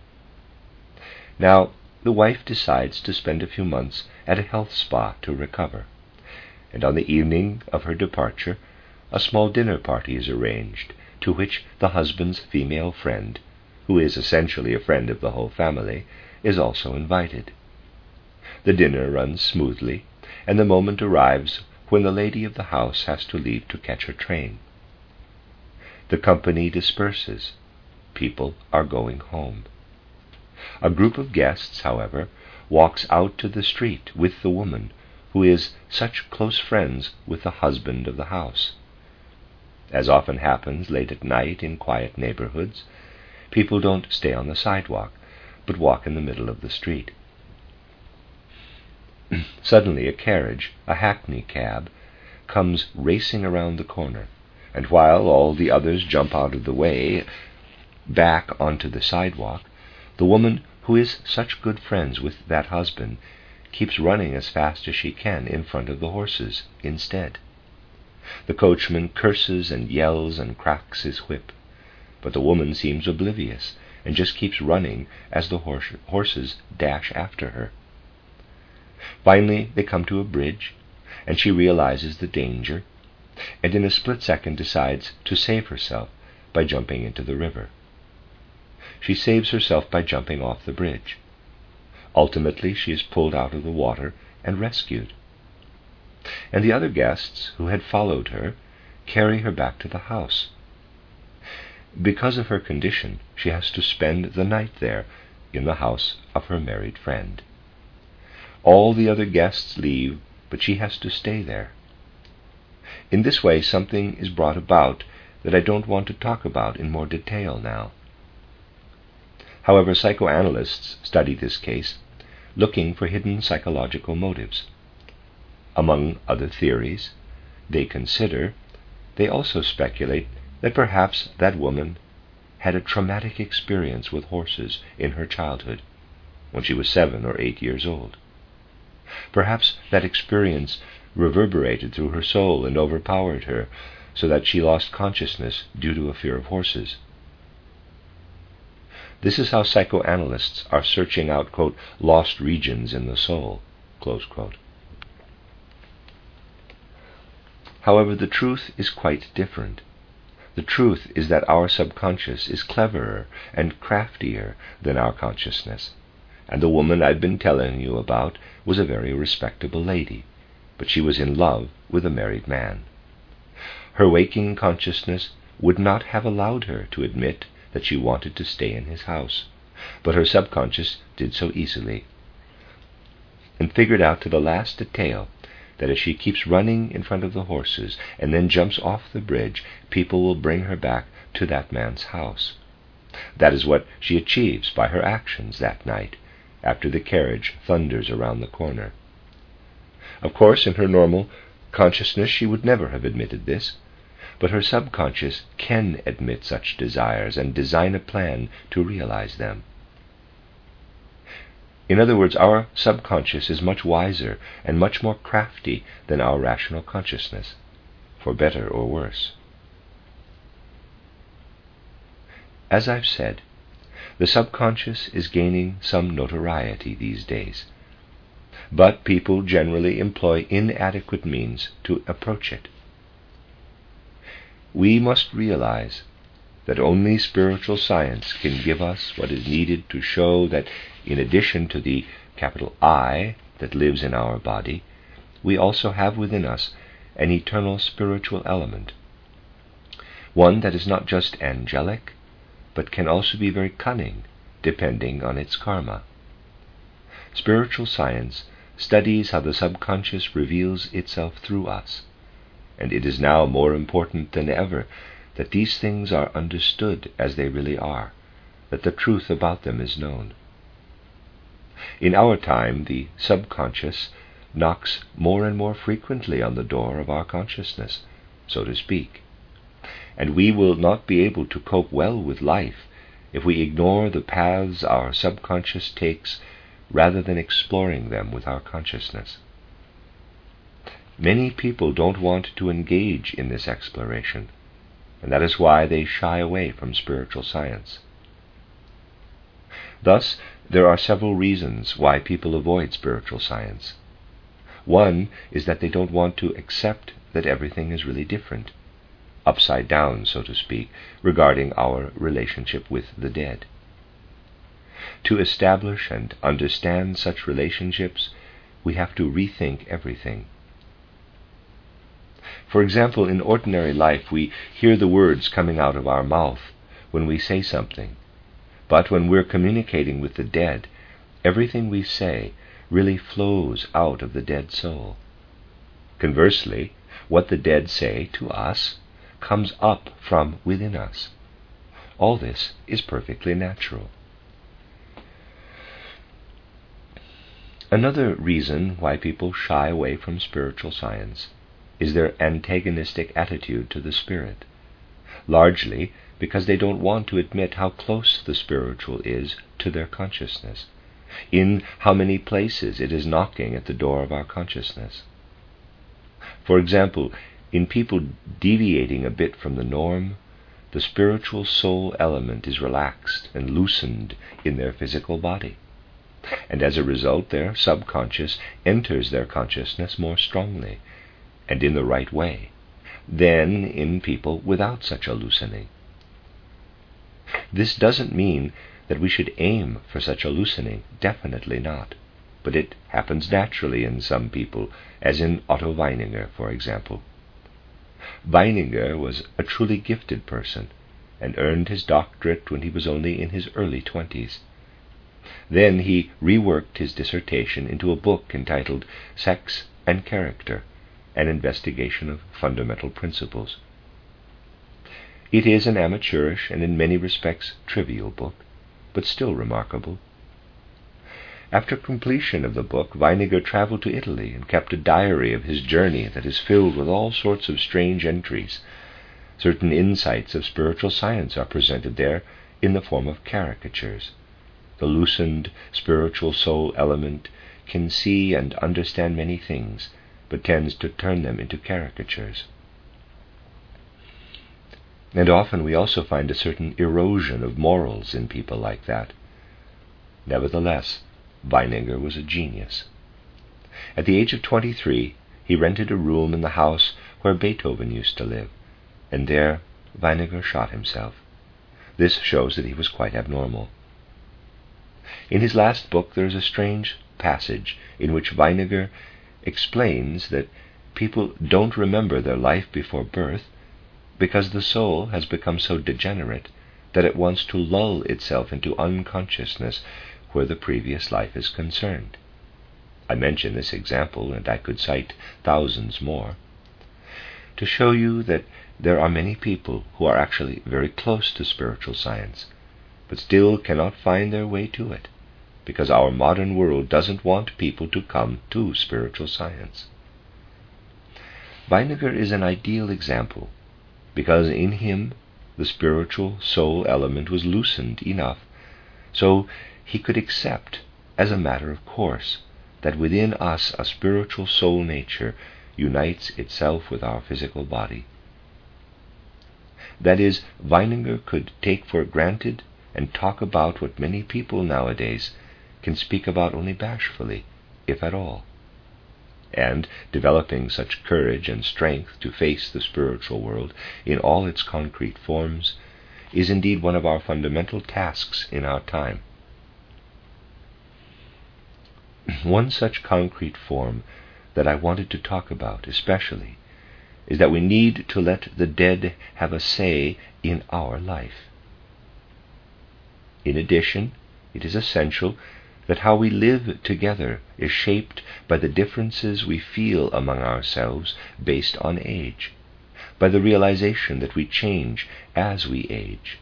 Now, the wife decides to spend a few months at a health spa to recover, and on the evening of her departure, a small dinner party is arranged, to which the husband's female friend, who is essentially a friend of the whole family, is also invited. The dinner runs smoothly, and the moment arrives when the lady of the house has to leave to catch her train. The company disperses. People are going home. A group of guests, however, walks out to the street with the woman, who is such close friends with the husband of the house. As often happens late at night in quiet neighborhoods, people don't stay on the sidewalk, but walk in the middle of the street. Suddenly a carriage, a hackney cab, comes racing around the corner, and while all the others jump out of the way, back onto the sidewalk, the woman, who is such good friends with that husband, keeps running as fast as she can in front of the horses instead. The coachman curses and yells and cracks his whip, but the woman seems oblivious and just keeps running as the horse, horses dash after her. Finally, they come to a bridge, and she realizes the danger, and in a split second decides to save herself by jumping into the river. She saves herself by jumping off the bridge. Ultimately, she is pulled out of the water and rescued. And the other guests, who had followed her, carry her back to the house. Because of her condition, she has to spend the night there, in the house of her married friend. All the other guests leave, but she has to stay there. In this way, something is brought about that I don't want to talk about in more detail now. However, psychoanalysts study this case, looking for hidden psychological motives. Among other theories they consider, they also speculate that perhaps that woman had a traumatic experience with horses in her childhood, when she was seven or eight years old. Perhaps that experience reverberated through her soul and overpowered her, so that she lost consciousness due to a fear of horses. This is how psychoanalysts are searching out, quote, lost regions in the soul, close quote. However, the truth is quite different. The truth is that our subconscious is cleverer and craftier than our consciousness, and the woman I've been telling you about was a very respectable lady, but she was in love with a married man. Her waking consciousness would not have allowed her to admit that she wanted to stay in his house, but her subconscious did so easily, and figured out to the last detail that if she keeps running in front of the horses and then jumps off the bridge, people will bring her back to that man's house. That is what she achieves by her actions that night, after the carriage thunders around the corner. Of course, in her normal consciousness she would never have admitted this, but her subconscious can admit such desires and design a plan to realize them. In other words, our subconscious is much wiser and much more crafty than our rational consciousness, for better or worse. As I've said, the subconscious is gaining some notoriety these days, but people generally employ inadequate means to approach it. We must realize that only spiritual science can give us what is needed to show that in addition to the capital I that lives in our body, we also have within us an eternal spiritual element, one that is not just angelic, but can also be very cunning, depending on its karma. Spiritual science studies how the subconscious reveals itself through us, and it is now more important than ever that these things are understood as they really are, that the truth about them is known. In our time, the subconscious knocks more and more frequently on the door of our consciousness, so to speak, and we will not be able to cope well with life if we ignore the paths our subconscious takes rather than exploring them with our consciousness. Many people don't want to engage in this exploration, and that is why they shy away from spiritual science. Thus, there are several reasons why people avoid spiritual science. One is that they don't want to accept that everything is really different, upside down, so to speak, regarding our relationship with the dead. To establish and understand such relationships, we have to rethink everything. For example, in ordinary life, we hear the words coming out of our mouth when we say something, but when we're communicating with the dead, everything we say really flows out of the dead soul. Conversely, what the dead say to us comes up from within us. All this is perfectly natural. Another reason why people shy away from spiritual science is their antagonistic attitude to the spirit, largely because they don't want to admit how close the spiritual is to their consciousness, in how many places it is knocking at the door of our consciousness. For example, in people deviating a bit from the norm, the spiritual soul element is relaxed and loosened in their physical body, and as a result their subconscious enters their consciousness more strongly and in the right way than in people without such a loosening. This doesn't mean that we should aim for such a loosening, definitely not, but it happens naturally in some people, as in Otto Weininger, for example. Weininger was a truly gifted person, and earned his doctorate when he was only in his early twenties. Then he reworked his dissertation into a book entitled Sex and Character, an investigation of fundamental principles. It is an amateurish and in many respects trivial book, but still remarkable. After completion of the book, Weininger traveled to Italy and kept a diary of his journey that is filled with all sorts of strange entries. Certain insights of spiritual science are presented there in the form of caricatures. The loosened spiritual soul element can see and understand many things, but tends to turn them into caricatures. And often we also find a certain erosion of morals in people like that. Nevertheless, Weininger was a genius. At the age of twenty-three, he rented a room in the house where Beethoven used to live, and there Weininger shot himself. This shows that he was quite abnormal. In his last book there is a strange passage in which Weininger explains that people don't remember their life before birth because the soul has become so degenerate that it wants to lull itself into unconsciousness where the previous life is concerned. I mention this example, and I could cite thousands more, to show you that there are many people who are actually very close to spiritual science, but still cannot find their way to it, because our modern world doesn't want people to come to spiritual science. Weininger is an ideal example, because in him the spiritual soul element was loosened enough so he could accept, as a matter of course, that within us a spiritual soul nature unites itself with our physical body. That is, Weininger could take for granted and talk about what many people nowadays can speak about only bashfully, if at all. And developing such courage and strength to face the spiritual world in all its concrete forms is indeed one of our fundamental tasks in our time. One such concrete form that I wanted to talk about especially is that we need to let the dead have a say in our life. In addition, it is essential that how we live together is shaped by the differences we feel among ourselves based on age, by the realization that we change as we age.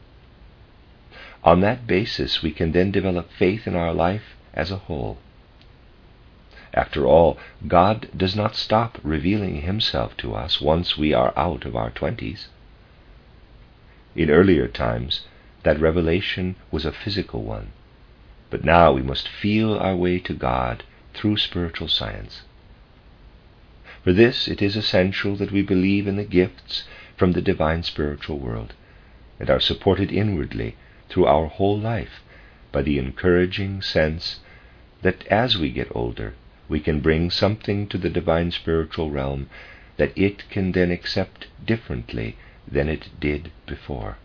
On that basis, we can then develop faith in our life as a whole. After all, God does not stop revealing himself to us once we are out of our twenties. In earlier times, that revelation was a physical one, but now we must feel our way to God through spiritual science. For this, it is essential that we believe in the gifts from the divine spiritual world, and are supported inwardly through our whole life by the encouraging sense that as we get older, we can bring something to the divine spiritual realm that it can then accept differently than it did before.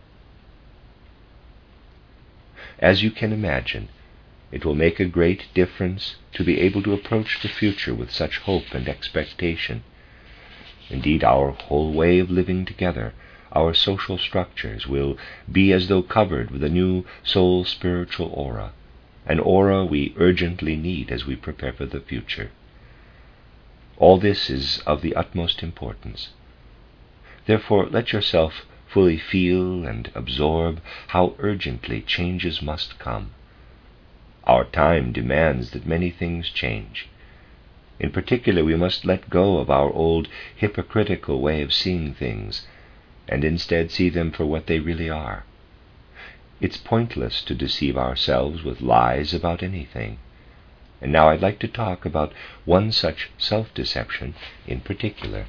As you can imagine, it will make a great difference to be able to approach the future with such hope and expectation. Indeed, our whole way of living together, our social structures, will be as though covered with a new soul-spiritual aura, an aura we urgently need as we prepare for the future. All this is of the utmost importance. Therefore, let yourself fully feel and absorb how urgently changes must come. Our time demands that many things change. In particular, we must let go of our old hypocritical way of seeing things, and instead see them for what they really are. It's pointless to deceive ourselves with lies about anything. And now I'd like to talk about one such self-deception in particular.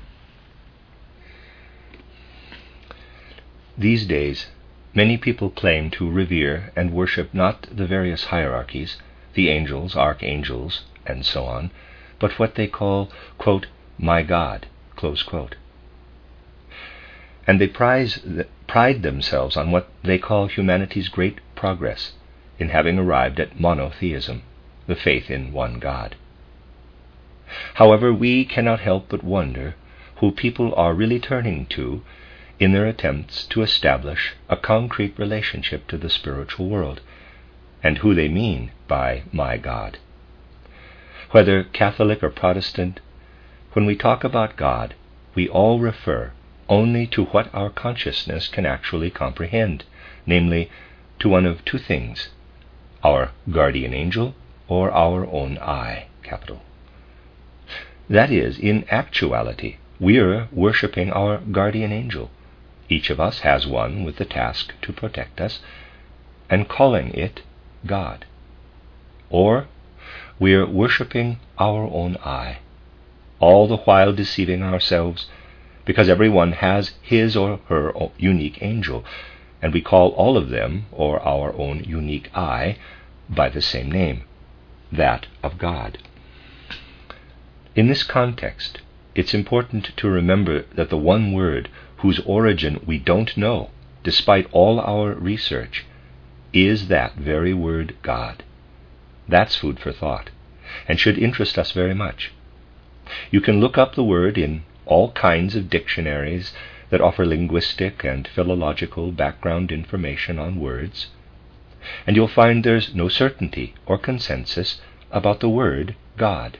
These days, many people claim to revere and worship not the various hierarchies, the angels, archangels, and so on, but what they call, quote, my God, close quote. And they prize, pride themselves on what they call humanity's great progress in having arrived at monotheism, the faith in one God. However, we cannot help but wonder who people are really turning to in their attempts to establish a concrete relationship to the spiritual world, and who they mean by my God. Whether Catholic or Protestant, when we talk about God, we all refer only to what our consciousness can actually comprehend, namely, to one of two things, our guardian angel or our own I, capital. That is, in actuality, we are worshipping our guardian angel. Each of us has one with the task to protect us, and calling it God. Or we are worshipping our own I, all the while deceiving ourselves, because everyone has his or her unique angel, and we call all of them, or our own unique I, by the same name, that of God. In this context, it's important to remember that the one word whose origin we don't know, despite all our research, is that very word God. That's food for thought, and should interest us very much. You can look up the word in all kinds of dictionaries that offer linguistic and philological background information on words, and you'll find there's no certainty or consensus about the word God.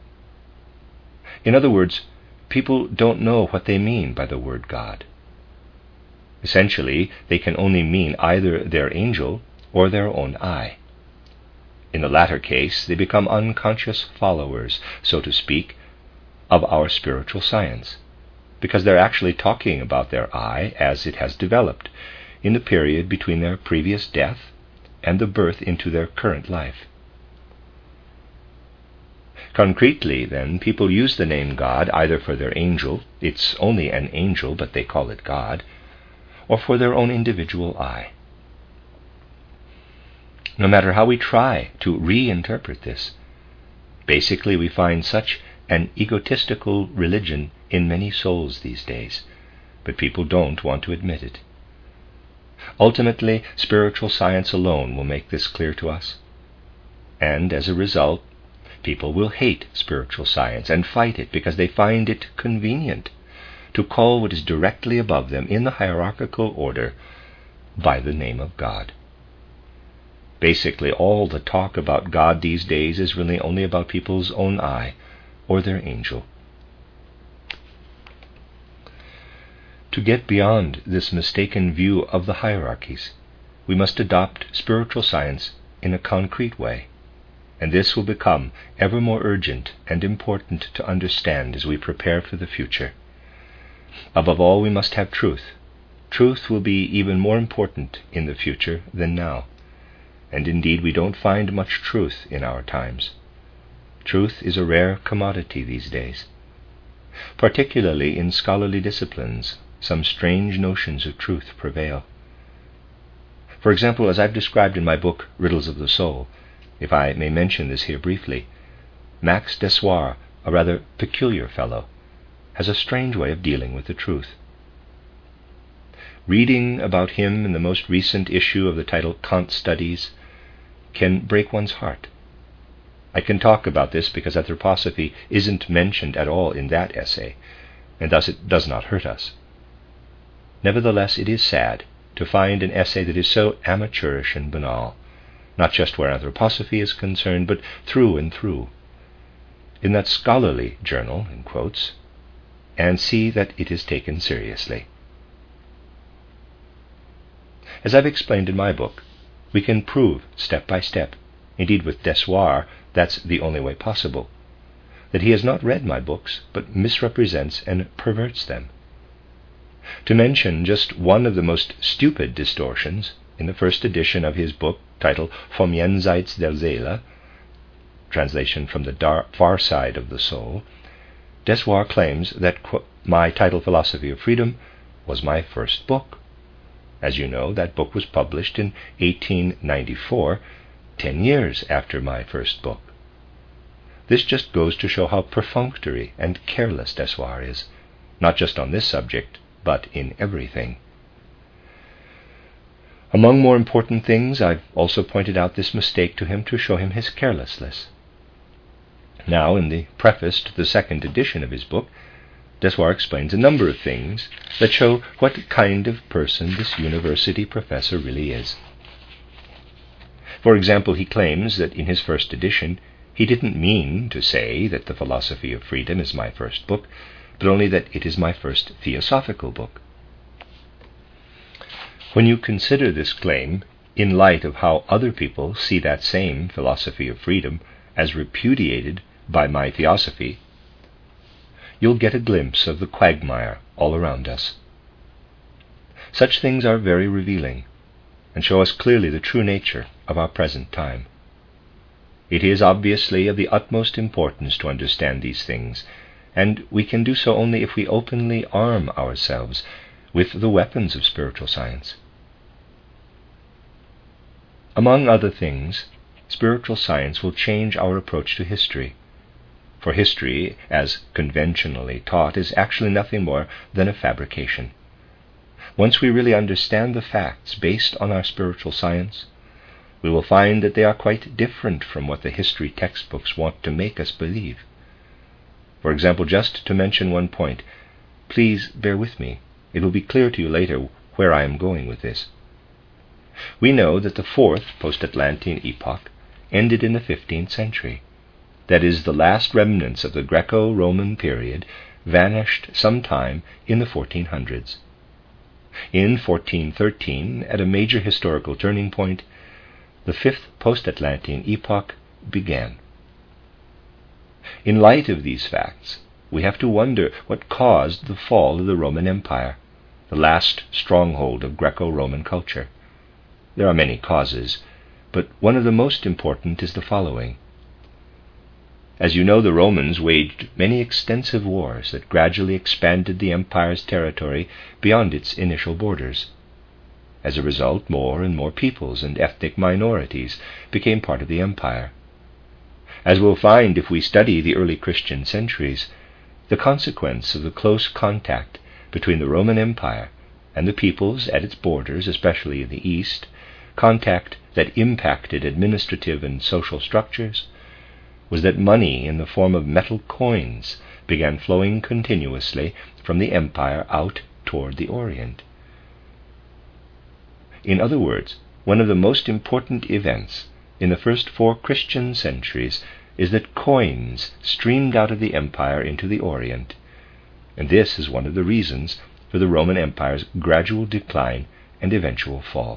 In other words, people don't know what they mean by the word God. Essentially, they can only mean either their angel or their own I. In the latter case, they become unconscious followers, so to speak, of our spiritual science, because they're actually talking about their I as it has developed in the period between their previous death and the birth into their current life. Concretely, then, people use the name God either for their angel, it's only an angel but they call it God, or for their own individual I. No matter how we try to reinterpret this, basically we find such an egotistical religion in many souls these days, but people don't want to admit it. Ultimately, spiritual science alone will make this clear to us, and as a result, people will hate spiritual science and fight it because they find it convenient to call what is directly above them in the hierarchical order by the name of God. Basically, all the talk about God these days is really only about people's own I or their angel. To get beyond this mistaken view of the hierarchies, we must adopt spiritual science in a concrete way, and this will become ever more urgent and important to understand as we prepare for the future. Above all, we must have truth. Truth will be even more important in the future than now, and indeed we don't find much truth in our times. Truth is a rare commodity these days. Particularly in scholarly disciplines, some strange notions of truth prevail. For example, as I've described in my book, Riddles of the Soul, if I may mention this here briefly, Max Dessoir, a rather peculiar fellow, has a strange way of dealing with the truth. Reading about him in the most recent issue of the title Kant Studies can break one's heart. I can talk about this because anthroposophy isn't mentioned at all in that essay, and thus it does not hurt us. Nevertheless, it is sad to find an essay that is so amateurish and banal, not just where anthroposophy is concerned, but through and through. In that scholarly journal, in quotes, and see that it is taken seriously. As I've explained in my book, we can prove step by step, indeed with Dessoir, that's the only way possible, that he has not read my books, but misrepresents and perverts them. To mention just one of the most stupid distortions, in the first edition of his book titled Vom Jenseits der Seele, translation from the dar- far side of the soul, Dessoir claims that qu- my title Philosophy of Freedom was my first book. As you know, that book was published in eighteen ninety-four, ten years after my first book. This just goes to show how perfunctory and careless Dessoir is, not just on this subject, but in everything. Among more important things, I've also pointed out this mistake to him to show him his carelessness. Now, in the preface to the second edition of his book, Dessoir explains a number of things that show what kind of person this university professor really is. For example, he claims that in his first edition he didn't mean to say that the Philosophy of Freedom is my first book, but only that it is my first theosophical book. When you consider this claim in light of how other people see that same Philosophy of Freedom as repudiated by my theosophy, you'll get a glimpse of the quagmire all around us. Such things are very revealing, and show us clearly the true nature of our present time. It is obviously of the utmost importance to understand these things, and we can do so only if we openly arm ourselves with the weapons of spiritual science. Among other things, spiritual science will change our approach to history, for history, as conventionally taught, is actually nothing more than a fabrication. Once we really understand the facts based on our spiritual science, we will find that they are quite different from what the history textbooks want to make us believe. For example, just to mention one point, please bear with me. It will be clear to you later where I am going with this. We know that the fourth post-Atlantean epoch ended in the fifteenth century. That is, the last remnants of the Greco-Roman period vanished sometime in the fourteen hundreds. In fourteen thirteen, at a major historical turning point, the fifth post-Atlantean epoch began. In light of these facts, we have to wonder what caused the fall of the Roman Empire, the last stronghold of Greco-Roman culture. There are many causes, but one of the most important is the following. As you know, the Romans waged many extensive wars that gradually expanded the empire's territory beyond its initial borders. As a result, more and more peoples and ethnic minorities became part of the empire. As we'll find if we study the early Christian centuries, the consequence of the close contact between the Roman Empire and the peoples at its borders, especially in the East, contact that impacted administrative and social structures, was that money in the form of metal coins began flowing continuously from the empire out toward the Orient. In other words, one of the most important events in the first four Christian centuries is that coins streamed out of the empire into the Orient, and this is one of the reasons for the Roman Empire's gradual decline and eventual fall.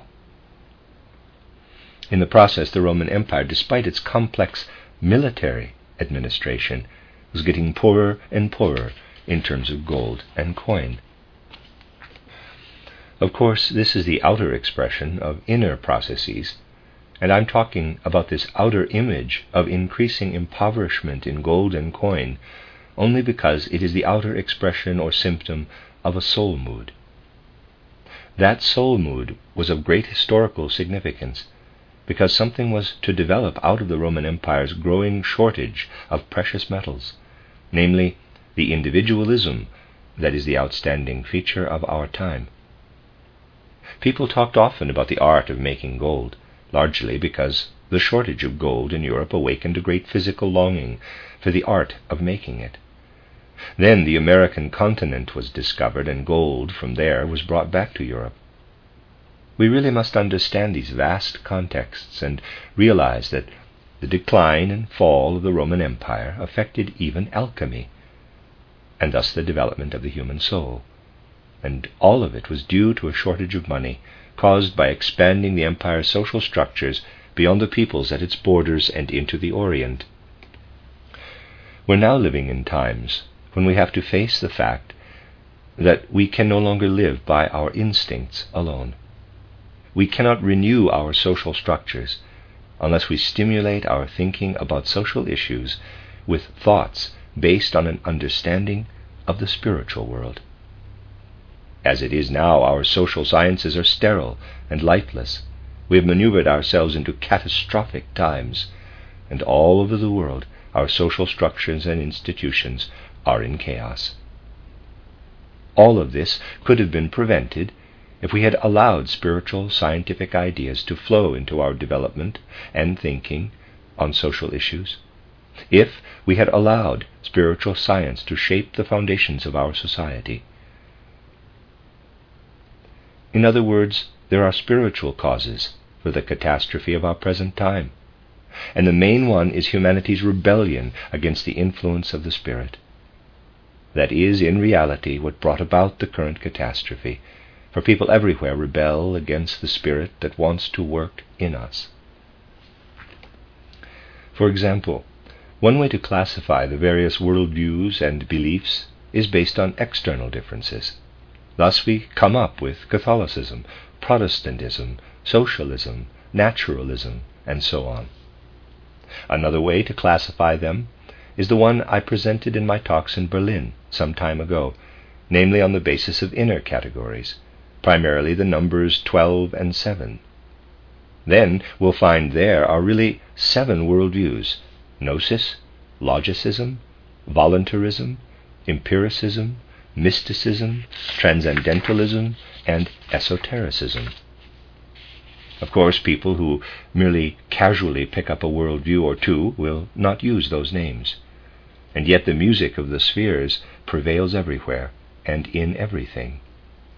In the process, the Roman Empire, despite its complex military administration, was getting poorer and poorer in terms of gold and coin. Of course, this is the outer expression of inner processes, and I'm talking about this outer image of increasing impoverishment in gold and coin only because it is the outer expression or symptom of a soul mood. That soul mood was of great historical significance, because something was to develop out of the Roman Empire's growing shortage of precious metals, namely the individualism that is the outstanding feature of our time. People talked often about the art of making gold, largely because the shortage of gold in Europe awakened a great physical longing for the art of making it. Then the American continent was discovered, and gold from there was brought back to Europe. We really must understand these vast contexts and realize that the decline and fall of the Roman Empire affected even alchemy, and thus the development of the human soul. And all of it was due to a shortage of money caused by expanding the empire's social structures beyond the peoples at its borders and into the Orient. We're now living in times when we have to face the fact that we can no longer live by our instincts alone. We cannot renew our social structures unless we stimulate our thinking about social issues with thoughts based on an understanding of the spiritual world. As it is now, our social sciences are sterile and lifeless. We have maneuvered ourselves into catastrophic times, and all over the world our social structures and institutions are in chaos. All of this could have been prevented if we had allowed spiritual scientific ideas to flow into our development and thinking on social issues, if we had allowed spiritual science to shape the foundations of our society. In other words, there are spiritual causes for the catastrophe of our present time, and the main one is humanity's rebellion against the influence of the Spirit. That is, in reality, what brought about the current catastrophe, for people everywhere rebel against the Spirit that wants to work in us. For example, one way to classify the various worldviews and beliefs is based on external differences. Thus we come up with Catholicism, Protestantism, socialism, naturalism, and so on. Another way to classify them is the one I presented in my talks in Berlin some time ago, namely on the basis of inner categories, primarily the numbers twelve and seven. Then we'll find there are really seven worldviews: gnosis, logicism, voluntarism, empiricism, mysticism, transcendentalism, and esotericism. Of course, people who merely casually pick up a worldview or two will not use those names, and yet the music of the spheres prevails everywhere and in everything.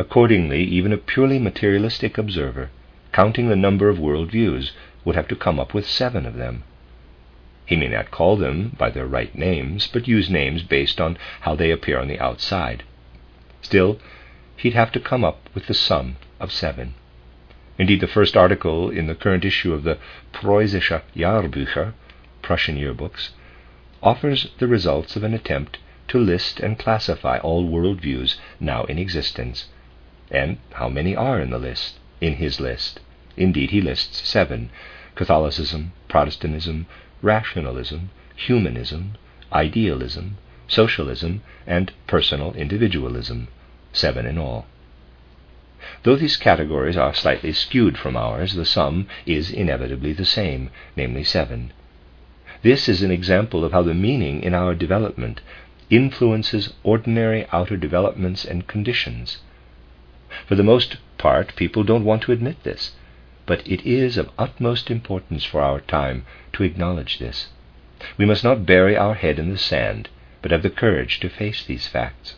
Accordingly, even a purely materialistic observer, counting the number of worldviews, would have to come up with seven of them. He may not call them by their right names, but use names based on how they appear on the outside. Still, he'd have to come up with the sum of seven. Indeed, the first article in the current issue of the Preußische Jahrbücher, Prussian yearbooks, offers the results of an attempt to list and classify all worldviews now in existence. And how many are in the list, in his list? Indeed, he lists seven: Catholicism, Protestantism, rationalism, humanism, idealism, socialism, and personal individualism, seven in all. Though these categories are slightly skewed from ours, the sum is inevitably the same, namely seven. This is an example of how the meaning in our development influences ordinary outer developments and conditions. For the most part, people don't want to admit this, but it is of utmost importance for our time to acknowledge this. We must not bury our head in the sand, but have the courage to face these facts.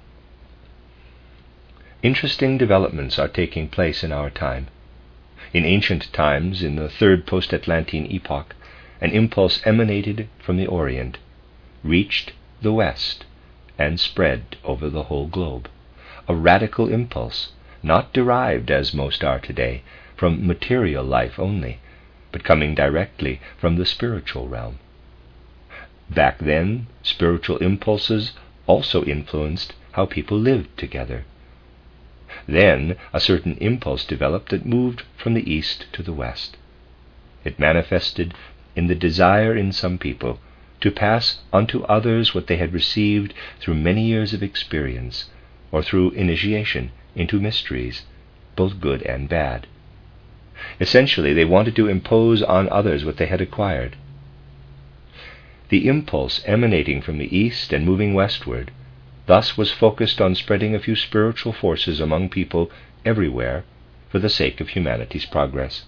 Interesting developments are taking place in our time. In ancient times, in the third post-Atlantean epoch, an impulse emanated from the Orient, reached the West, and spread over the whole globe. A radical impulse, not derived, as most are today, from material life only, but coming directly from the spiritual realm. Back then, spiritual impulses also influenced how people lived together. Then a certain impulse developed that moved from the east to the west. It manifested in the desire in some people to pass on to others what they had received through many years of experience, or through initiation into mysteries, both good and bad. Essentially, they wanted to impose on others what they had acquired. The impulse emanating from the east and moving westward thus was focused on spreading a few spiritual forces among people everywhere for the sake of humanity's progress.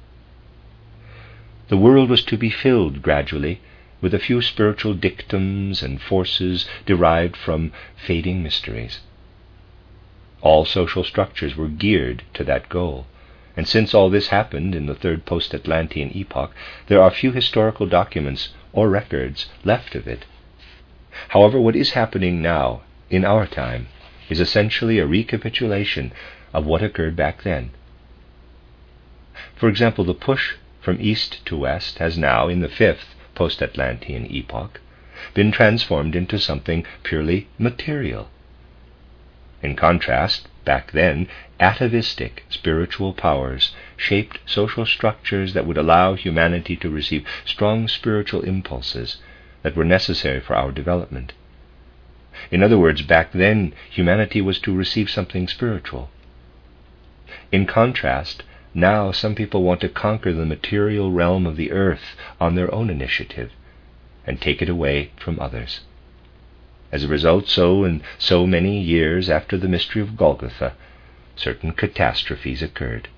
The world was to be filled gradually with a few spiritual dictums and forces derived from fading mysteries. All social structures were geared to that goal, and since all this happened in the third post-Atlantean epoch, there are few historical documents or records left of it. However, what is happening now, in our time, is essentially a recapitulation of what occurred back then. For example, the push from east to west has now, in the fifth post-Atlantean epoch, been transformed into something purely material. In contrast, back then, atavistic spiritual powers shaped social structures that would allow humanity to receive strong spiritual impulses that were necessary for our development. In other words, back then, humanity was to receive something spiritual. In contrast, now some people want to conquer the material realm of the earth on their own initiative and take it away from others. As a result, so and so many years after the mystery of Golgotha, certain catastrophes occurred.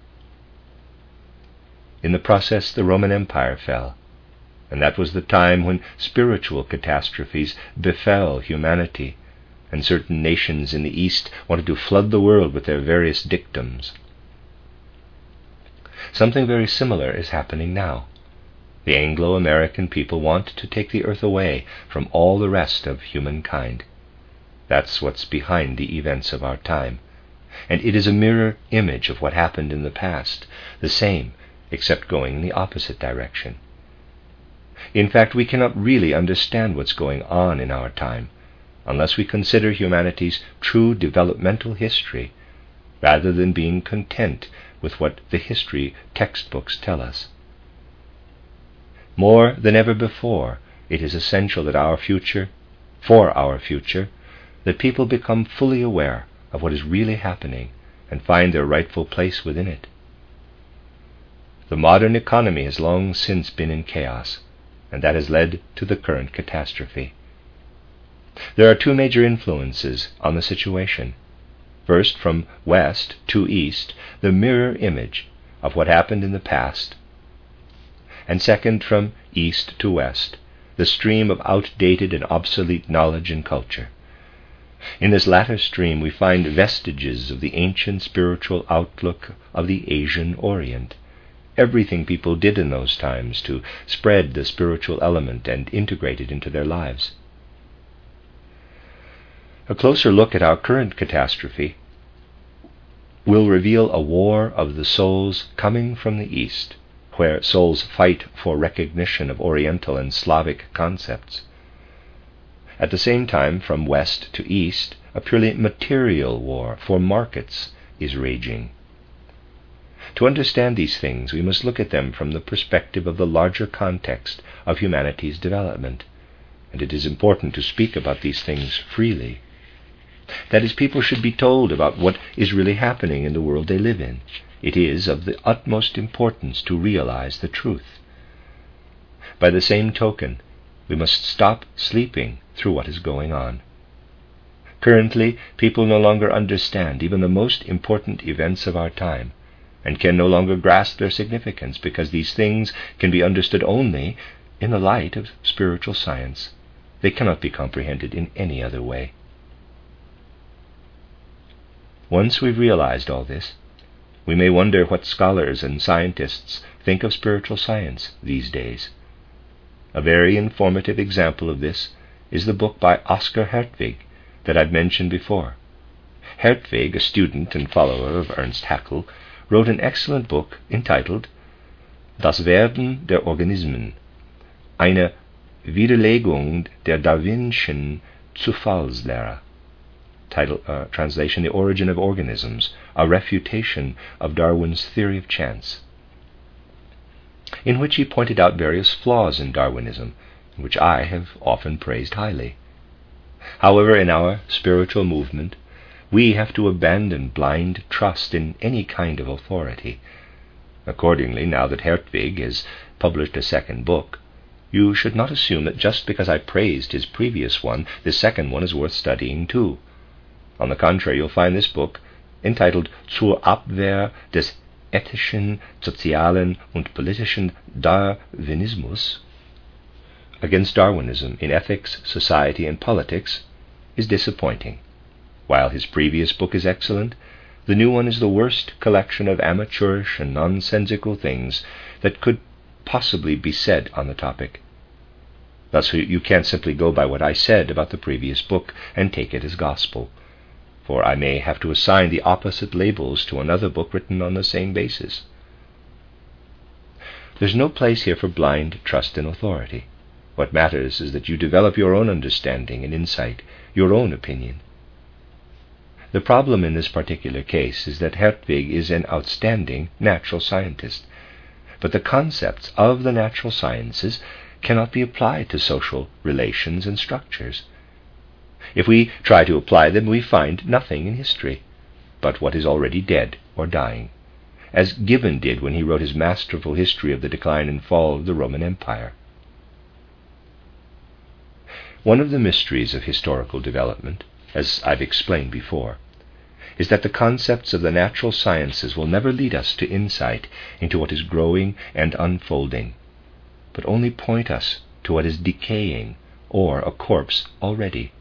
In the process, the Roman Empire fell, and that was the time when spiritual catastrophes befell humanity, and certain nations in the East wanted to flood the world with their various dictums. Something very similar is happening now. The Anglo-American people want to take the earth away from all the rest of humankind. That's what's behind the events of our time, and it is a mirror image of what happened in the past, the same, except going in the opposite direction. In fact, we cannot really understand what's going on in our time unless we consider humanity's true developmental history, rather than being content with what the history textbooks tell us. More than ever before, it is essential that our future, for our future, that people become fully aware of what is really happening and find their rightful place within it. The modern economy has long since been in chaos, and that has led to the current catastrophe. There are two major influences on the situation. First, from west to east, the mirror image of what happened in the past, and second, from east to west, the stream of outdated and obsolete knowledge and culture. In this latter stream we find vestiges of the ancient spiritual outlook of the Asian Orient, everything people did in those times to spread the spiritual element and integrate it into their lives. A closer look at our current catastrophe will reveal a war of the souls coming from the East, where souls fight for recognition of Oriental and Slavic concepts. At the same time, from West to East, a purely material war for markets is raging. To understand these things, we must look at them from the perspective of the larger context of humanity's development, and it is important to speak about these things freely. That is, people should be told about what is really happening in the world they live in. It is of the utmost importance to realize the truth. By the same token, we must stop sleeping through what is going on. Currently, people no longer understand even the most important events of our time, and can no longer grasp their significance, because these things can be understood only in the light of spiritual science. They cannot be comprehended in any other way. Once we've realized all this, we may wonder what scholars and scientists think of spiritual science these days. A very informative example of this is the book by Oscar Hertwig that I've mentioned before. Hertwig, a student and follower of Ernst Haeckel, wrote an excellent book entitled Das Werden der Organismen, eine Widerlegung der Darwinschen Zufallslehre. Title, uh, translation, The Origin of Organisms, a refutation of Darwin's theory of chance, in which he pointed out various flaws in Darwinism, which I have often praised highly. However, in our spiritual movement, we have to abandon blind trust in any kind of authority. Accordingly, now that Hertwig has published a second book, you should not assume that just because I praised his previous one, this second one is worth studying too. On the contrary, you'll find this book, entitled Zur Abwehr des ethischen, sozialen und politischen Darwinismus, Against Darwinism in Ethics, Society, and Politics, is disappointing. While his previous book is excellent, the new one is the worst collection of amateurish and nonsensical things that could possibly be said on the topic. Thus you can't simply go by what I said about the previous book and take it as gospel, for I may have to assign the opposite labels to another book written on the same basis. There's no place here for blind trust in authority. What matters is that you develop your own understanding and insight, your own opinion. The problem in this particular case is that Hertwig is an outstanding natural scientist, but the concepts of the natural sciences cannot be applied to social relations and structures. If we try to apply them, we find nothing in history but what is already dead or dying, as Gibbon did when he wrote his masterful history of the decline and fall of the Roman Empire. One of the mysteries of historical development, as I've explained before, is that the concepts of the natural sciences will never lead us to insight into what is growing and unfolding, but only point us to what is decaying or a corpse already.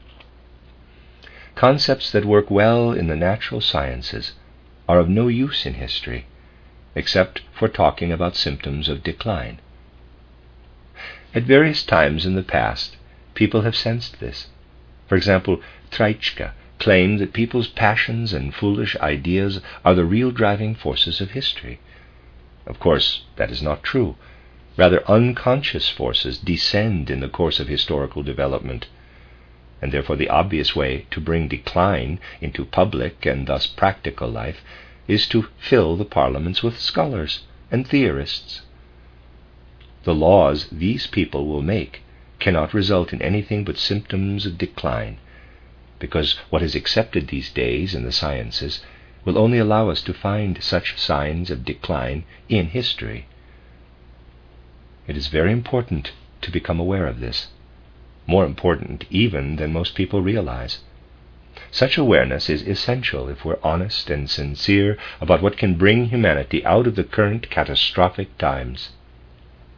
Concepts that work well in the natural sciences are of no use in history, except for talking about symptoms of decline. At various times in the past, people have sensed this. For example, Treitschke claimed that people's passions and foolish ideas are the real driving forces of history. Of course, that is not true. Rather, unconscious forces descend in the course of historical development, and therefore the obvious way to bring decline into public and thus practical life is to fill the parliaments with scholars and theorists. The laws these people will make cannot result in anything but symptoms of decline, because what is accepted these days in the sciences will only allow us to find such signs of decline in history. It is very important to become aware of this, more important even than most people realize. Such awareness is essential if we're honest and sincere about what can bring humanity out of the current catastrophic times.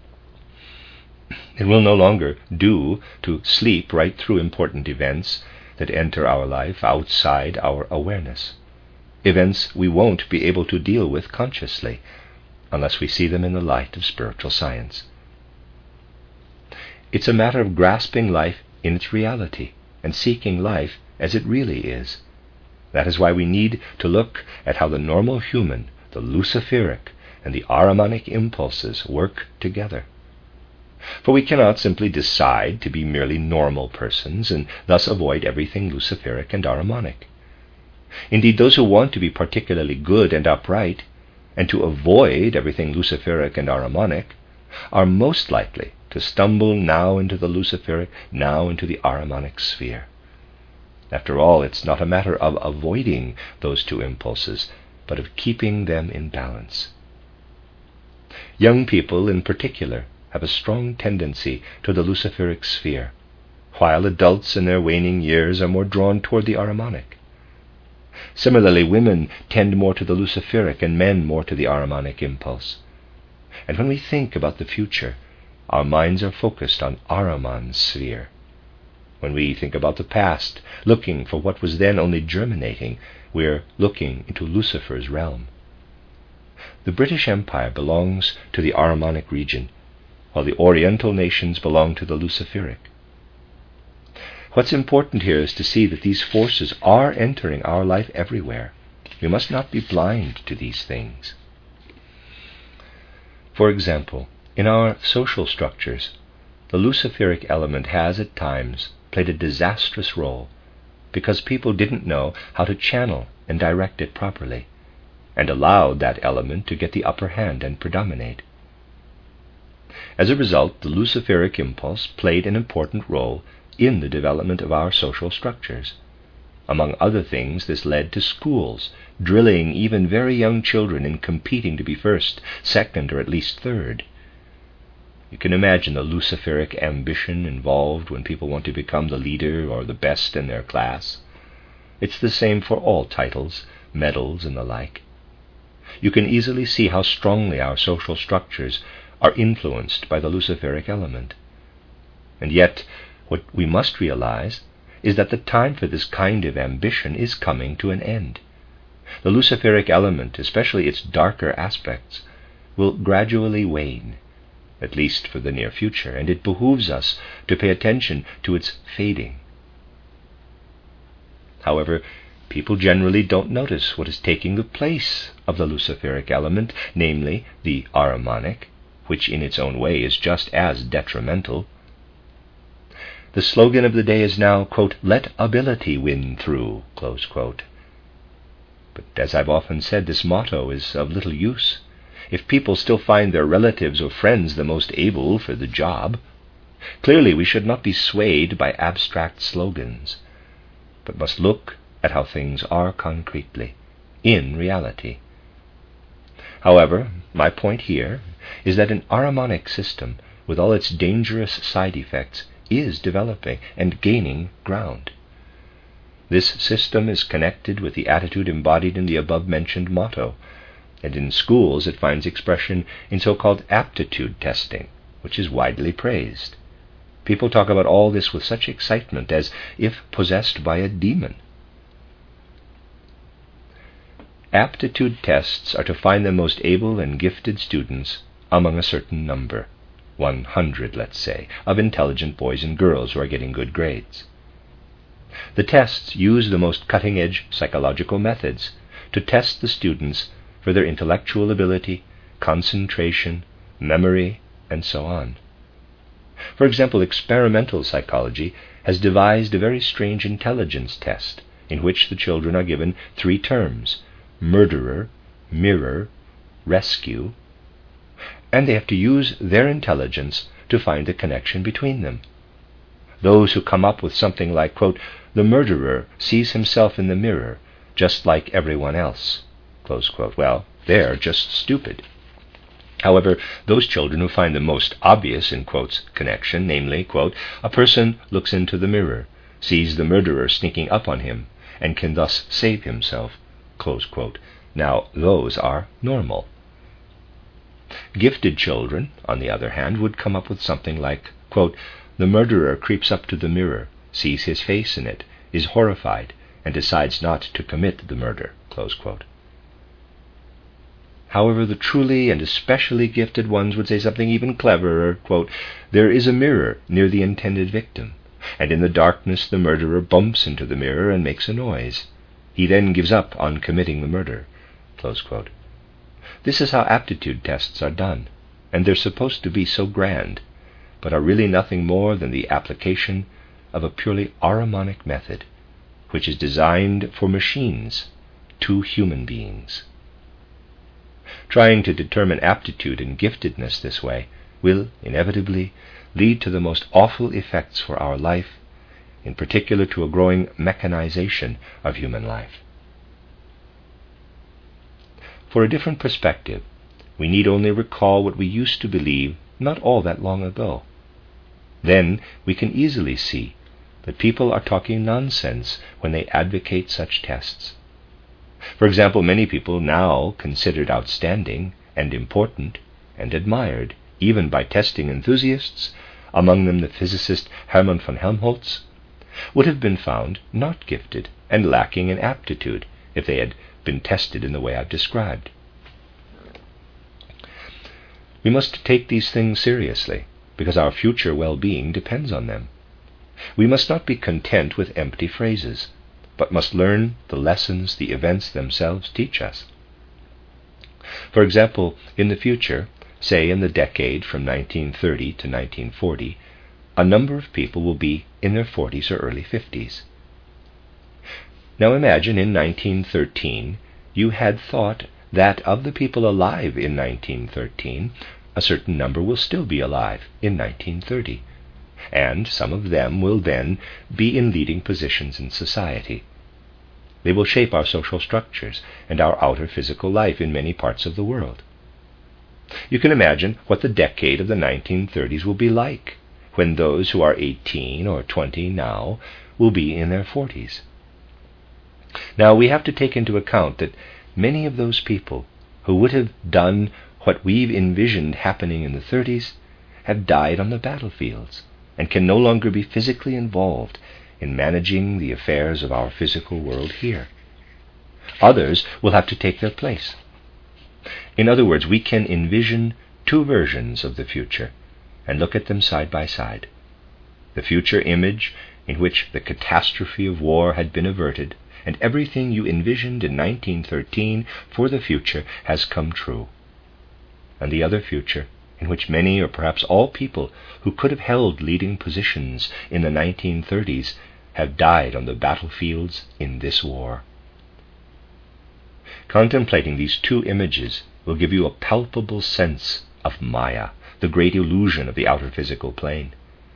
It will no longer do to sleep right through important events that enter our life outside our awareness, events we won't be able to deal with consciously unless we see them in the light of spiritual science. It's a matter of grasping life in its reality and seeking life as it really is. That is why we need to look at how the normal human, the luciferic, and the Ahrimanic impulses work together. For we cannot simply decide to be merely normal persons and thus avoid everything luciferic and Ahrimanic. Indeed, those who want to be particularly good and upright, and to avoid everything luciferic and Ahrimanic, are most likely to stumble now into the luciferic, now into the Ahrimanic sphere. After all, it's not a matter of avoiding those two impulses, but of keeping them in balance. Young people, in particular, have a strong tendency to the luciferic sphere, while adults in their waning years are more drawn toward the Ahrimanic. Similarly, women tend more to the luciferic and men more to the Ahrimanic impulse. And when we think about the future, our minds are focused on Ahriman's sphere. When we think about the past, looking for what was then only germinating, we're looking into Lucifer's realm. The British Empire belongs to the Ahrimanic region, while the Oriental nations belong to the luciferic. What's important here is to see that these forces are entering our life everywhere. We must not be blind to these things. For example, in our social structures, the luciferic element has at times played a disastrous role because people didn't know how to channel and direct it properly, and allowed that element to get the upper hand and predominate. As a result, the luciferic impulse played an important role in the development of our social structures. Among other things, this led to schools drilling even very young children in competing to be first, second, or at least third. You can imagine the luciferic ambition involved when people want to become the leader or the best in their class. It's the same for all titles, medals, and the like. You can easily see how strongly our social structures are influenced by the luciferic element. And yet, what we must realize is that the time for this kind of ambition is coming to an end. The luciferic element, especially its darker aspects, will gradually wane, at least for the near future, and it behooves us to pay attention to its fading. However, people generally don't notice what is taking the place of the luciferic element, namely the Ahrimanic, which in its own way is just as detrimental. The slogan of the day is now, quote, "Let ability win through," close quote. But as I've often said, this motto is of little use if people still find their relatives or friends the most able for the job. Clearly, we should not be swayed by abstract slogans, but must look at how things are concretely, in reality. However, my point here is that an Ahrimanic system, with all its dangerous side effects, is developing and gaining ground. This system is connected with the attitude embodied in the above-mentioned motto, and in schools it finds expression in so-called aptitude testing, which is widely praised. People talk about all this with such excitement as if possessed by a demon. Aptitude tests are to find the most able and gifted students among a certain number, one hundred, let's say, of intelligent boys and girls who are getting good grades. The tests use the most cutting-edge psychological methods to test the students for their intellectual ability, concentration, memory, and so on. For example, experimental psychology has devised a very strange intelligence test in which the children are given three terms: murderer, mirror, rescue, and they have to use their intelligence to find the connection between them. Those who come up with something like, quote, "The murderer sees himself in the mirror, just like everyone else," close quote, well, they're just stupid. However, those children who find the most obvious, in quotes, connection, namely, quote, "A person looks into the mirror, sees the murderer sneaking up on him, and can thus save himself," close quote, now those are normal. Gifted children, on the other hand, would come up with something like, quote, "The murderer creeps up to the mirror, sees his face in it, is horrified and decides not to commit the murder." Close quote. However, the truly and especially gifted ones would say something even cleverer. Quote, "There is a mirror near the intended victim, and in the darkness the murderer bumps into the mirror and makes a noise. He then gives up on committing the murder." Close quote. This is how aptitude tests are done, and they're supposed to be so grand, but are really nothing more than the application of a purely Ahrimanic method, which is designed for machines to human beings. Trying to determine aptitude and giftedness this way will inevitably lead to the most awful effects for our life, in particular to a growing mechanization of human life. For a different perspective, we need only recall what we used to believe not all that long ago. Then we can easily see that people are talking nonsense when they advocate such tests. For example, many people now considered outstanding and important and admired, even by testing enthusiasts, among them the physicist Hermann von Helmholtz, would have been found not gifted and lacking in aptitude if they had been tested in the way I've described. We must take these things seriously, because our future well-being depends on them. We must not be content with empty phrases, but must learn the lessons the events themselves teach us. For example, in the future, say in the decade from nineteen thirty to nineteen forty, a number of people will be in their forties or early fifties. Now imagine in nineteen thirteen you had thought that of the people alive in nineteen thirteen, a certain number will still be alive in nineteen thirty, and some of them will then be in leading positions in society. They will shape our social structures and our outer physical life in many parts of the world. You can imagine what the decade of the nineteen thirties will be like, when those who are eighteen or twenty now will be in their forties. Now we have to take into account that many of those people who would have done what we've envisioned happening in the thirties have died on the battlefields and can no longer be physically involved in managing the affairs of our physical world here. Others will have to take their place. In other words, we can envision two versions of the future and look at them side by side. The future image in which the catastrophe of war had been averted and everything you envisioned in nineteen thirteen for the future has come true. And the other future in which many or perhaps all people who could have held leading positions in the nineteen thirties have died on the battlefields in this war. Contemplating these two images will give you a palpable sense of Maya, the great illusion of the outer physical plane.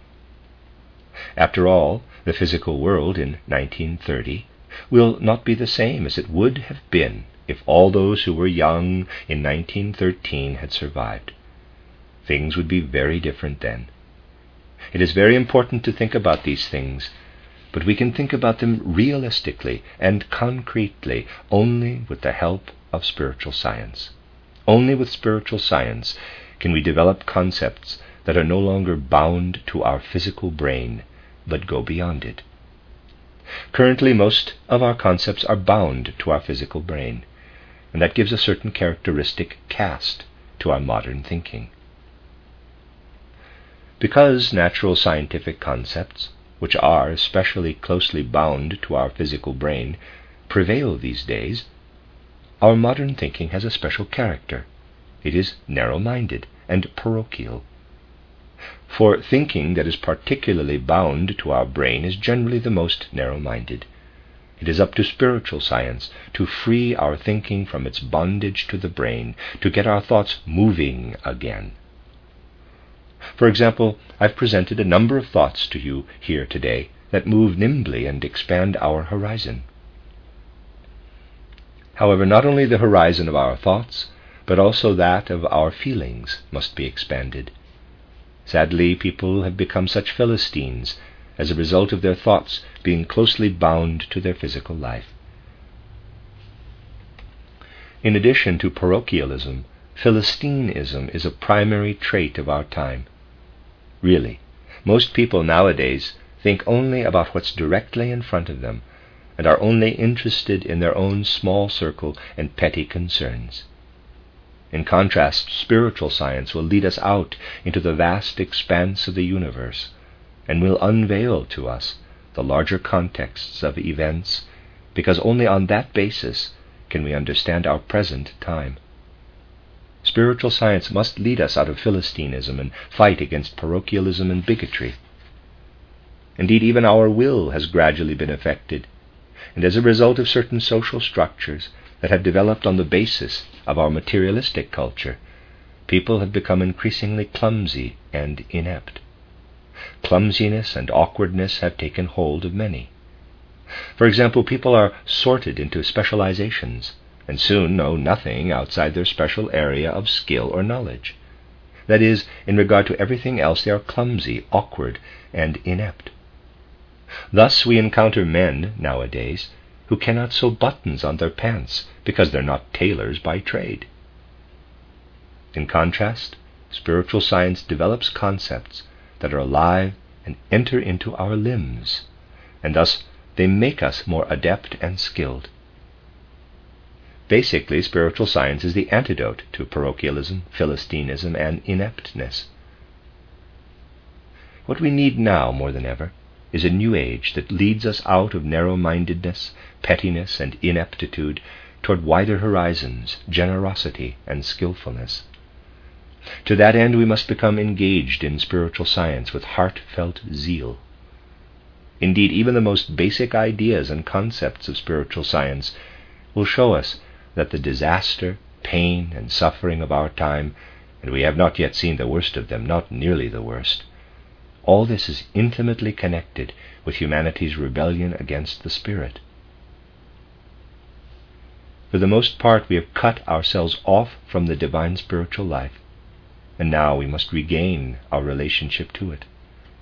After all, the physical world in nineteen thirty will not be the same as it would have been if all those who were young in nineteen thirteen had survived. Things would be very different then. It is very important to think about these things, but we can think about them realistically and concretely only with the help of spiritual science. Only with spiritual science can we develop concepts that are no longer bound to our physical brain, but go beyond it. Currently, most of our concepts are bound to our physical brain, and that gives a certain characteristic cast to our modern thinking. Because natural scientific concepts, which are especially closely bound to our physical brain, prevail these days, our modern thinking has a special character. It is narrow-minded and parochial. For thinking that is particularly bound to our brain is generally the most narrow-minded. It is up to spiritual science to free our thinking from its bondage to the brain, to get our thoughts moving again. For example, I've presented a number of thoughts to you here today that move nimbly and expand our horizon. However, not only the horizon of our thoughts, but also that of our feelings must be expanded. Sadly, people have become such Philistines as a result of their thoughts being closely bound to their physical life. In addition to parochialism, Philistinism is a primary trait of our time. Really, most people nowadays think only about what's directly in front of them, and are only interested in their own small circle and petty concerns. In contrast, spiritual science will lead us out into the vast expanse of the universe, and will unveil to us the larger contexts of events, because only on that basis can we understand our present time. Spiritual science must lead us out of Philistinism and fight against parochialism and bigotry. Indeed, even our will has gradually been affected, and as a result of certain social structures that have developed on the basis of our materialistic culture, people have become increasingly clumsy and inept. Clumsiness and awkwardness have taken hold of many. For example, people are sorted into specializations, and soon know nothing outside their special area of skill or knowledge. That is, in regard to everything else, they are clumsy, awkward, and inept. Thus we encounter men nowadays who cannot sew buttons on their pants because they're not tailors by trade. In contrast, spiritual science develops concepts that are alive and enter into our limbs, and thus they make us more adept and skilled. Basically, spiritual science is the antidote to parochialism, Philistinism, and ineptness. What we need now more than ever is a new age that leads us out of narrow-mindedness, pettiness, and ineptitude toward wider horizons, generosity, and skillfulness. To that end, we must become engaged in spiritual science with heartfelt zeal. Indeed, even the most basic ideas and concepts of spiritual science will show us that the disaster, pain, and suffering of our time, and we have not yet seen the worst of them, not nearly the worst, all this is intimately connected with humanity's rebellion against the Spirit. For the most part, we have cut ourselves off from the divine spiritual life, and now we must regain our relationship to it.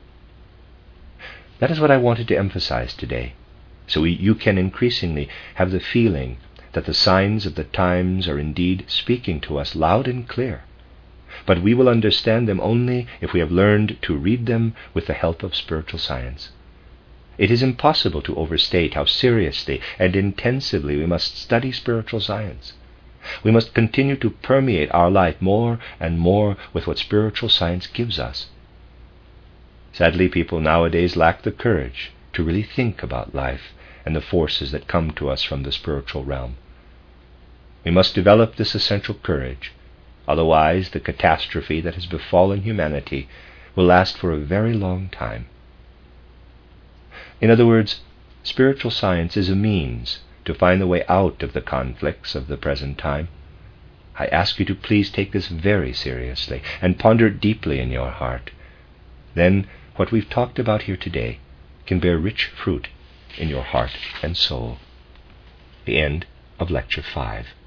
That is what I wanted to emphasize today, so we, you can increasingly have the feeling that the signs of the times are indeed speaking to us loud and clear, but we will understand them only if we have learned to read them with the help of spiritual science. It is impossible to overstate how seriously and intensively we must study spiritual science. We must continue to permeate our life more and more with what spiritual science gives us. Sadly, people nowadays lack the courage to really think about life and the forces that come to us from the spiritual realm. We must develop this essential courage, otherwise the catastrophe that has befallen humanity will last for a very long time. In other words, spiritual science is a means to find the way out of the conflicts of the present time. I ask you to please take this very seriously and ponder it deeply in your heart. Then what we've talked about here today can bear rich fruit in your heart and soul. The end of Lecture five.